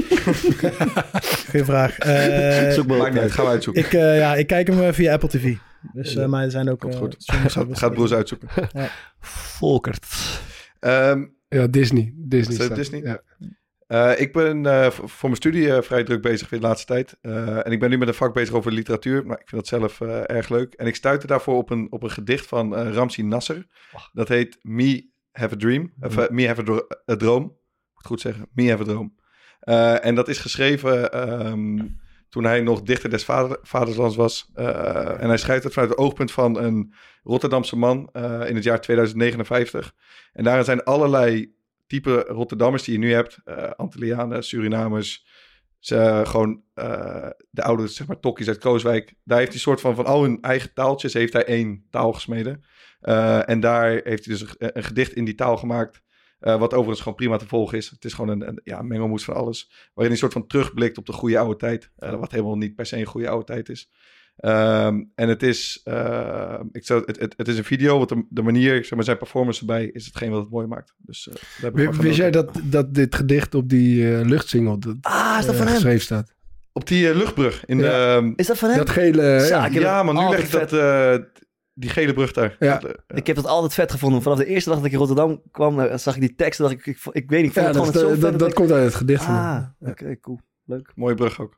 Goeie vraag. Uh, Zoek maar uit, gaan we uitzoeken. Ik, uh, ja, ik kijk hem via Apple T V. Dus uh, maar er zijn ook... Komt uh, goed. Gaat, gaat Broes uitzoeken. Ja. Volkert. Um, ja, Disney. Disney. Disney? Ja. Uh, ik ben uh, voor mijn studie uh, vrij druk bezig de laatste tijd. Uh, en ik ben nu met een vak bezig over literatuur. Maar ik vind dat zelf uh, erg leuk. En ik stuitte daarvoor op een, op een gedicht van uh, Ramzi Nasser. Dat heet Me Have a Dream. Of uh, Me Have a, dro- a Droom. Moet ik goed zeggen. Me Have a Droom. Uh, en dat is geschreven um, toen hij nog dichter des vader, vaderslands was. Uh, en hij schrijft het vanuit het oogpunt van een Rotterdamse man uh, in het jaar tweeduizend negenenvijftig. En daarin zijn allerlei type Rotterdammers die je nu hebt. Uh, Antillianen, Surinamers, Ze, uh, gewoon uh, de oude, zeg maar, tokkies uit Kooswijk. Daar heeft hij soort van van al hun eigen taaltjes, heeft hij één taal gesmeden. Uh, en daar heeft hij dus een, een gedicht in die taal gemaakt. Uh, wat overigens gewoon prima te volgen is. Het is gewoon een, een ja, mengelmoes van alles. Waarin hij een soort van terugblikt op de goede oude tijd. Uh, wat helemaal niet per se een goede oude tijd is. Um, en het is, uh, ik zou, het, het, het is een video, wat de, de manier, zeg maar, zijn performance erbij is hetgeen wat het mooi maakt. Dus, uh, daar heb ik Wist jij dat, dat dit gedicht op die uh, luchtsingle dat, ah, is dat uh, van hem? geschreven staat? Op die uh, luchtbrug. In ja. de, um, is dat van hem? Dat gele... Zaak, ja, ja maar nu leg ik vet. dat, uh, die gele brug daar. Ja. Dat, uh, ja. Ik heb dat altijd vet gevonden. Vanaf de eerste dag dat ik in Rotterdam kwam, uh, zag ik die teksten. Dacht ik, ik, ik weet niet, ik vond ja, het gewoon dat, zo dat, vet. dat, dat ik... komt uit het gedicht. Ah, oké, okay, cool. Leuk. Mooie brug ook.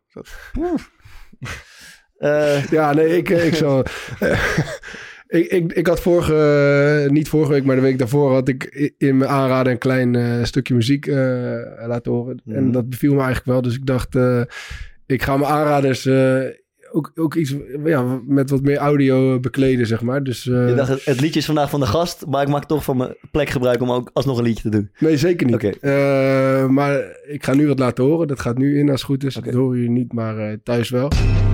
Uh, ja, nee, ik, ik zal... ik, ik, ik had vorige... Uh, niet vorige week, maar de week daarvoor had ik in mijn aanraden een klein uh, stukje muziek uh, laten horen. Mm. En dat beviel me eigenlijk wel. Dus ik dacht, uh, ik ga mijn aanraders... Uh, Ook, ook iets ja, met wat meer audio bekleden, zeg maar. Dus, uh... Je dacht, het, het liedje is vandaag van de gast, maar ik maak toch van mijn plek gebruik om ook alsnog een liedje te doen. Nee, zeker niet. Okay. Uh, maar ik ga nu wat laten horen. Dat gaat nu in als het goed is. Okay. Dat horen jullie niet, maar uh, thuis wel.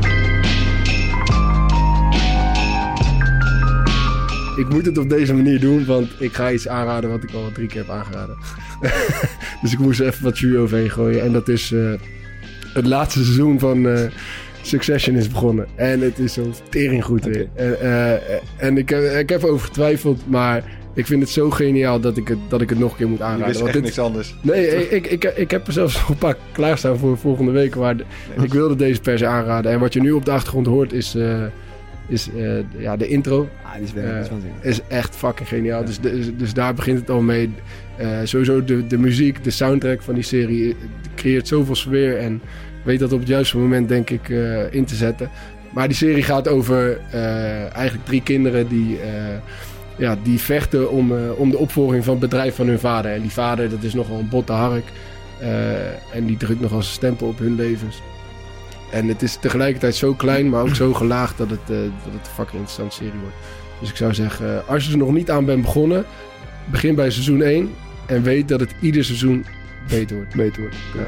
Ik moet het op deze manier doen, want ik ga iets aanraden wat ik al drie keer heb aangeraden. Dus ik moest er even wat jus overheen gooien. En dat is uh, het laatste seizoen van... Uh, Succession is begonnen. En het is zo tering goed. Okay. En, uh, en ik, heb, ik heb over getwijfeld, maar ik vind het zo geniaal dat ik het, dat ik het nog een keer moet aanraden. Je wist echt dit, niks anders. Nee, ik, ik, ik, ik heb er zelfs nog een paar klaarstaan voor volgende week. Maar de, nee, ik wilde deze per se aanraden. En wat je nu op de achtergrond hoort is, uh, is uh, ja, de intro. Ah, die is, uh, is, is echt fucking geniaal. Ja. Dus, de, dus daar begint het al mee. Uh, sowieso de, de muziek, de soundtrack van die serie creëert zoveel sfeer en... weet dat op het juiste moment, denk ik, uh, in te zetten. Maar die serie gaat over uh, eigenlijk drie kinderen die, uh, ja, die vechten om, uh, om de opvolging van het bedrijf van hun vader. En die vader, dat is nogal een botte hark. Uh, en die drukt nogal zijn stempel op hun levens. En het is tegelijkertijd zo klein, maar ook zo gelaagd dat het, uh, dat het een fucking interessante serie wordt. Dus ik zou zeggen, uh, als je er nog niet aan bent begonnen, begin bij seizoen één. En weet dat het ieder seizoen beter wordt. Beter wordt. Ja.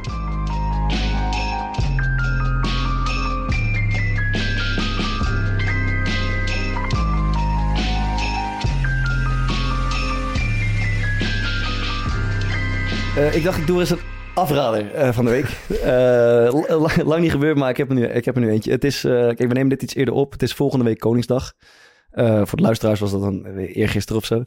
Uh, ik dacht, ik doe eens een afrader uh, van de week. Uh, lang, lang niet gebeurd, maar ik heb er nu, ik heb er nu eentje. Het is, uh, kijk, we nemen dit iets eerder op. Het is volgende week Koningsdag. Uh, voor de luisteraars was dat dan eergisteren of zo. Um,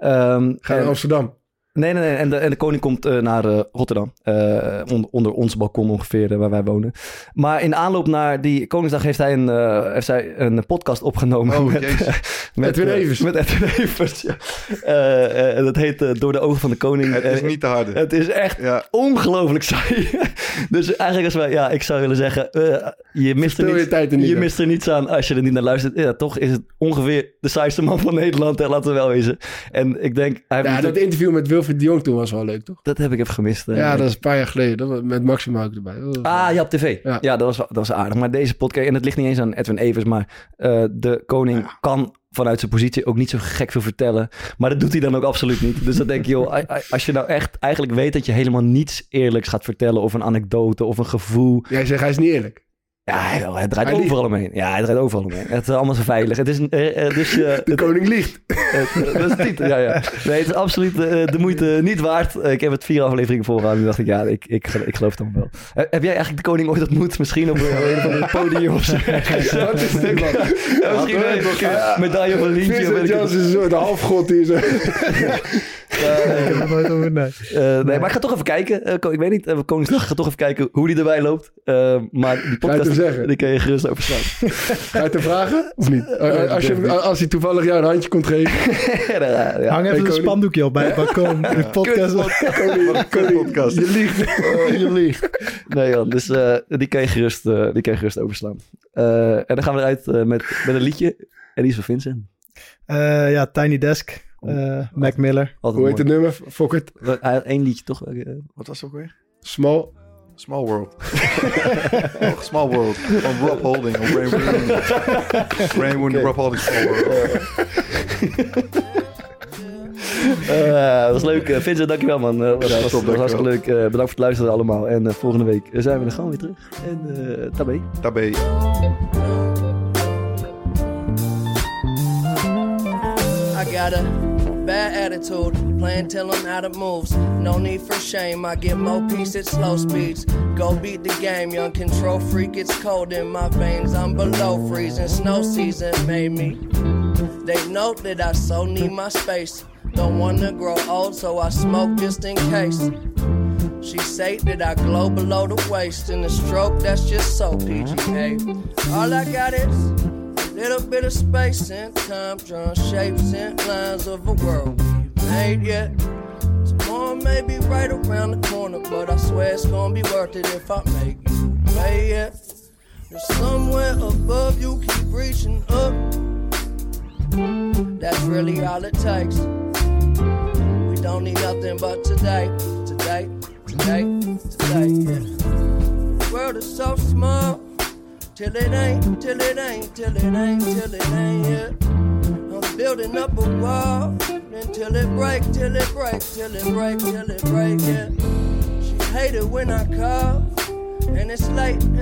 Ga naar Amsterdam. Nee, nee, nee. En de, en de koning komt uh, naar uh, Rotterdam. Uh, on, onder ons balkon ongeveer, uh, waar wij wonen. Maar in aanloop naar die Koningsdag heeft hij een, uh, heeft hij een podcast opgenomen. Oh, met, uh, met Edwin Evers. Uh, met Edwin Evers, ja. Uh, uh, dat heet uh, Door de ogen van de koning. Het is uh, niet te harde. Het is echt ja. ongelooflijk saai. Dus eigenlijk als wij, ja, ik zou willen zeggen, uh, je, mist er, niets, je, niet, je mist er niets aan als je er niet naar luistert. Ja, toch is het ongeveer de saaiste man van Nederland, hè, laten we wel wezen. En ik denk... Hij ja, dat interview met Wilfried de Jong toen was wel leuk, toch? Dat heb ik even gemist. Uh, ja, dat is een paar jaar geleden. Dat was met Maxima ook erbij. Ah, ja, op tv. Ja, ja dat, was, dat was aardig. Maar deze podcast, en het ligt niet eens aan Edwin Evers, maar uh, de koning ja. kan vanuit zijn positie ook niet zo gek veel vertellen. Maar dat doet hij dan ook absoluut niet. Dus dan denk je, joh, als je nou echt eigenlijk weet dat je helemaal niets eerlijks gaat vertellen of een anekdote of een gevoel. Jij zegt, hij is niet eerlijk. Ja, hij, hij draait hij overal omheen. Ja, hij draait overal omheen. Het is allemaal zo veilig. Het is, uh, uh, dus, uh, de koning liegt. Uh, dat is het niet. Ja, ja. Nee, het is absoluut uh, de moeite niet waard. Uh, ik heb het vier afleveringen voorgehouden. En dacht ik, ja, ik, ik, ik geloof het dan wel. Uh, heb jij eigenlijk de koning ooit ontmoet? Misschien op een, een van de podium of zo? Wat is dit, man? Ja, misschien een uh, medaille of een lintje. Vincent Jans is een soort halfgod die zo... Uh, ik heb het nooit over nee. Uh, nee, nee, maar ik ga toch even kijken. Uh, ik weet niet, uh, Koningsdag, ga toch even kijken hoe die erbij loopt. Uh, maar die podcast, die kan je gerust overslaan. Ga je het hem vragen? Of niet? Uh, als, je, als hij toevallig jou een handje komt geven. ja, ja. Hang even hey, een spandoekje op bij het balkon. De podcast. Koning, koning, podcast. Je liegt. Uh, je liegt. Nee, Jan, dus uh, die, kan je gerust, uh, die kan je gerust overslaan. Uh, en dan gaan we eruit uh, met, met een liedje. En die is van Vincent. Uh, ja, Tiny Desk. Uh, Mac Miller. Hoe heet het nummer? Fuck it. Eén liedje toch? Wat was het ook weer? Small. Small World. oh, Small World. Van Rob Holding. Of Ray Woon. Ray Woon, Rob Holding, Small World. uh, dat was leuk. Uh, Vincent, dankjewel man. Uh, was, ja, was, top, was hartstikke leuk. Uh, bedankt voor het luisteren allemaal. En uh, volgende week zijn we er gewoon weer terug. En uh, tabé. Tabé. I got a bad attitude, playing till I'm out of moves. No need for shame, I get more peace at slow speeds. Go beat the game, young control freak, it's cold in my veins. I'm below freezing, snow season made me. They know that I so need my space. Don't wanna grow old, so I smoke just in case. She say that I glow below the waist. In the stroke, that's just so P G A. All I got is little bit of space and time, drawing shapes and lines of a world we made yet. Tomorrow may be right around the corner, but I swear it's gonna be worth it if I make you pay it. There's somewhere above you, keep reaching up. That's really all it takes. We don't need nothing but today, today, today, today, yeah. The world is so small. Till it ain't, till it ain't, till it ain't, till it ain't, yeah. I'm building up a wall, until it break, till it break, till it break, till it break, yeah. She hate it when I call, and it's late.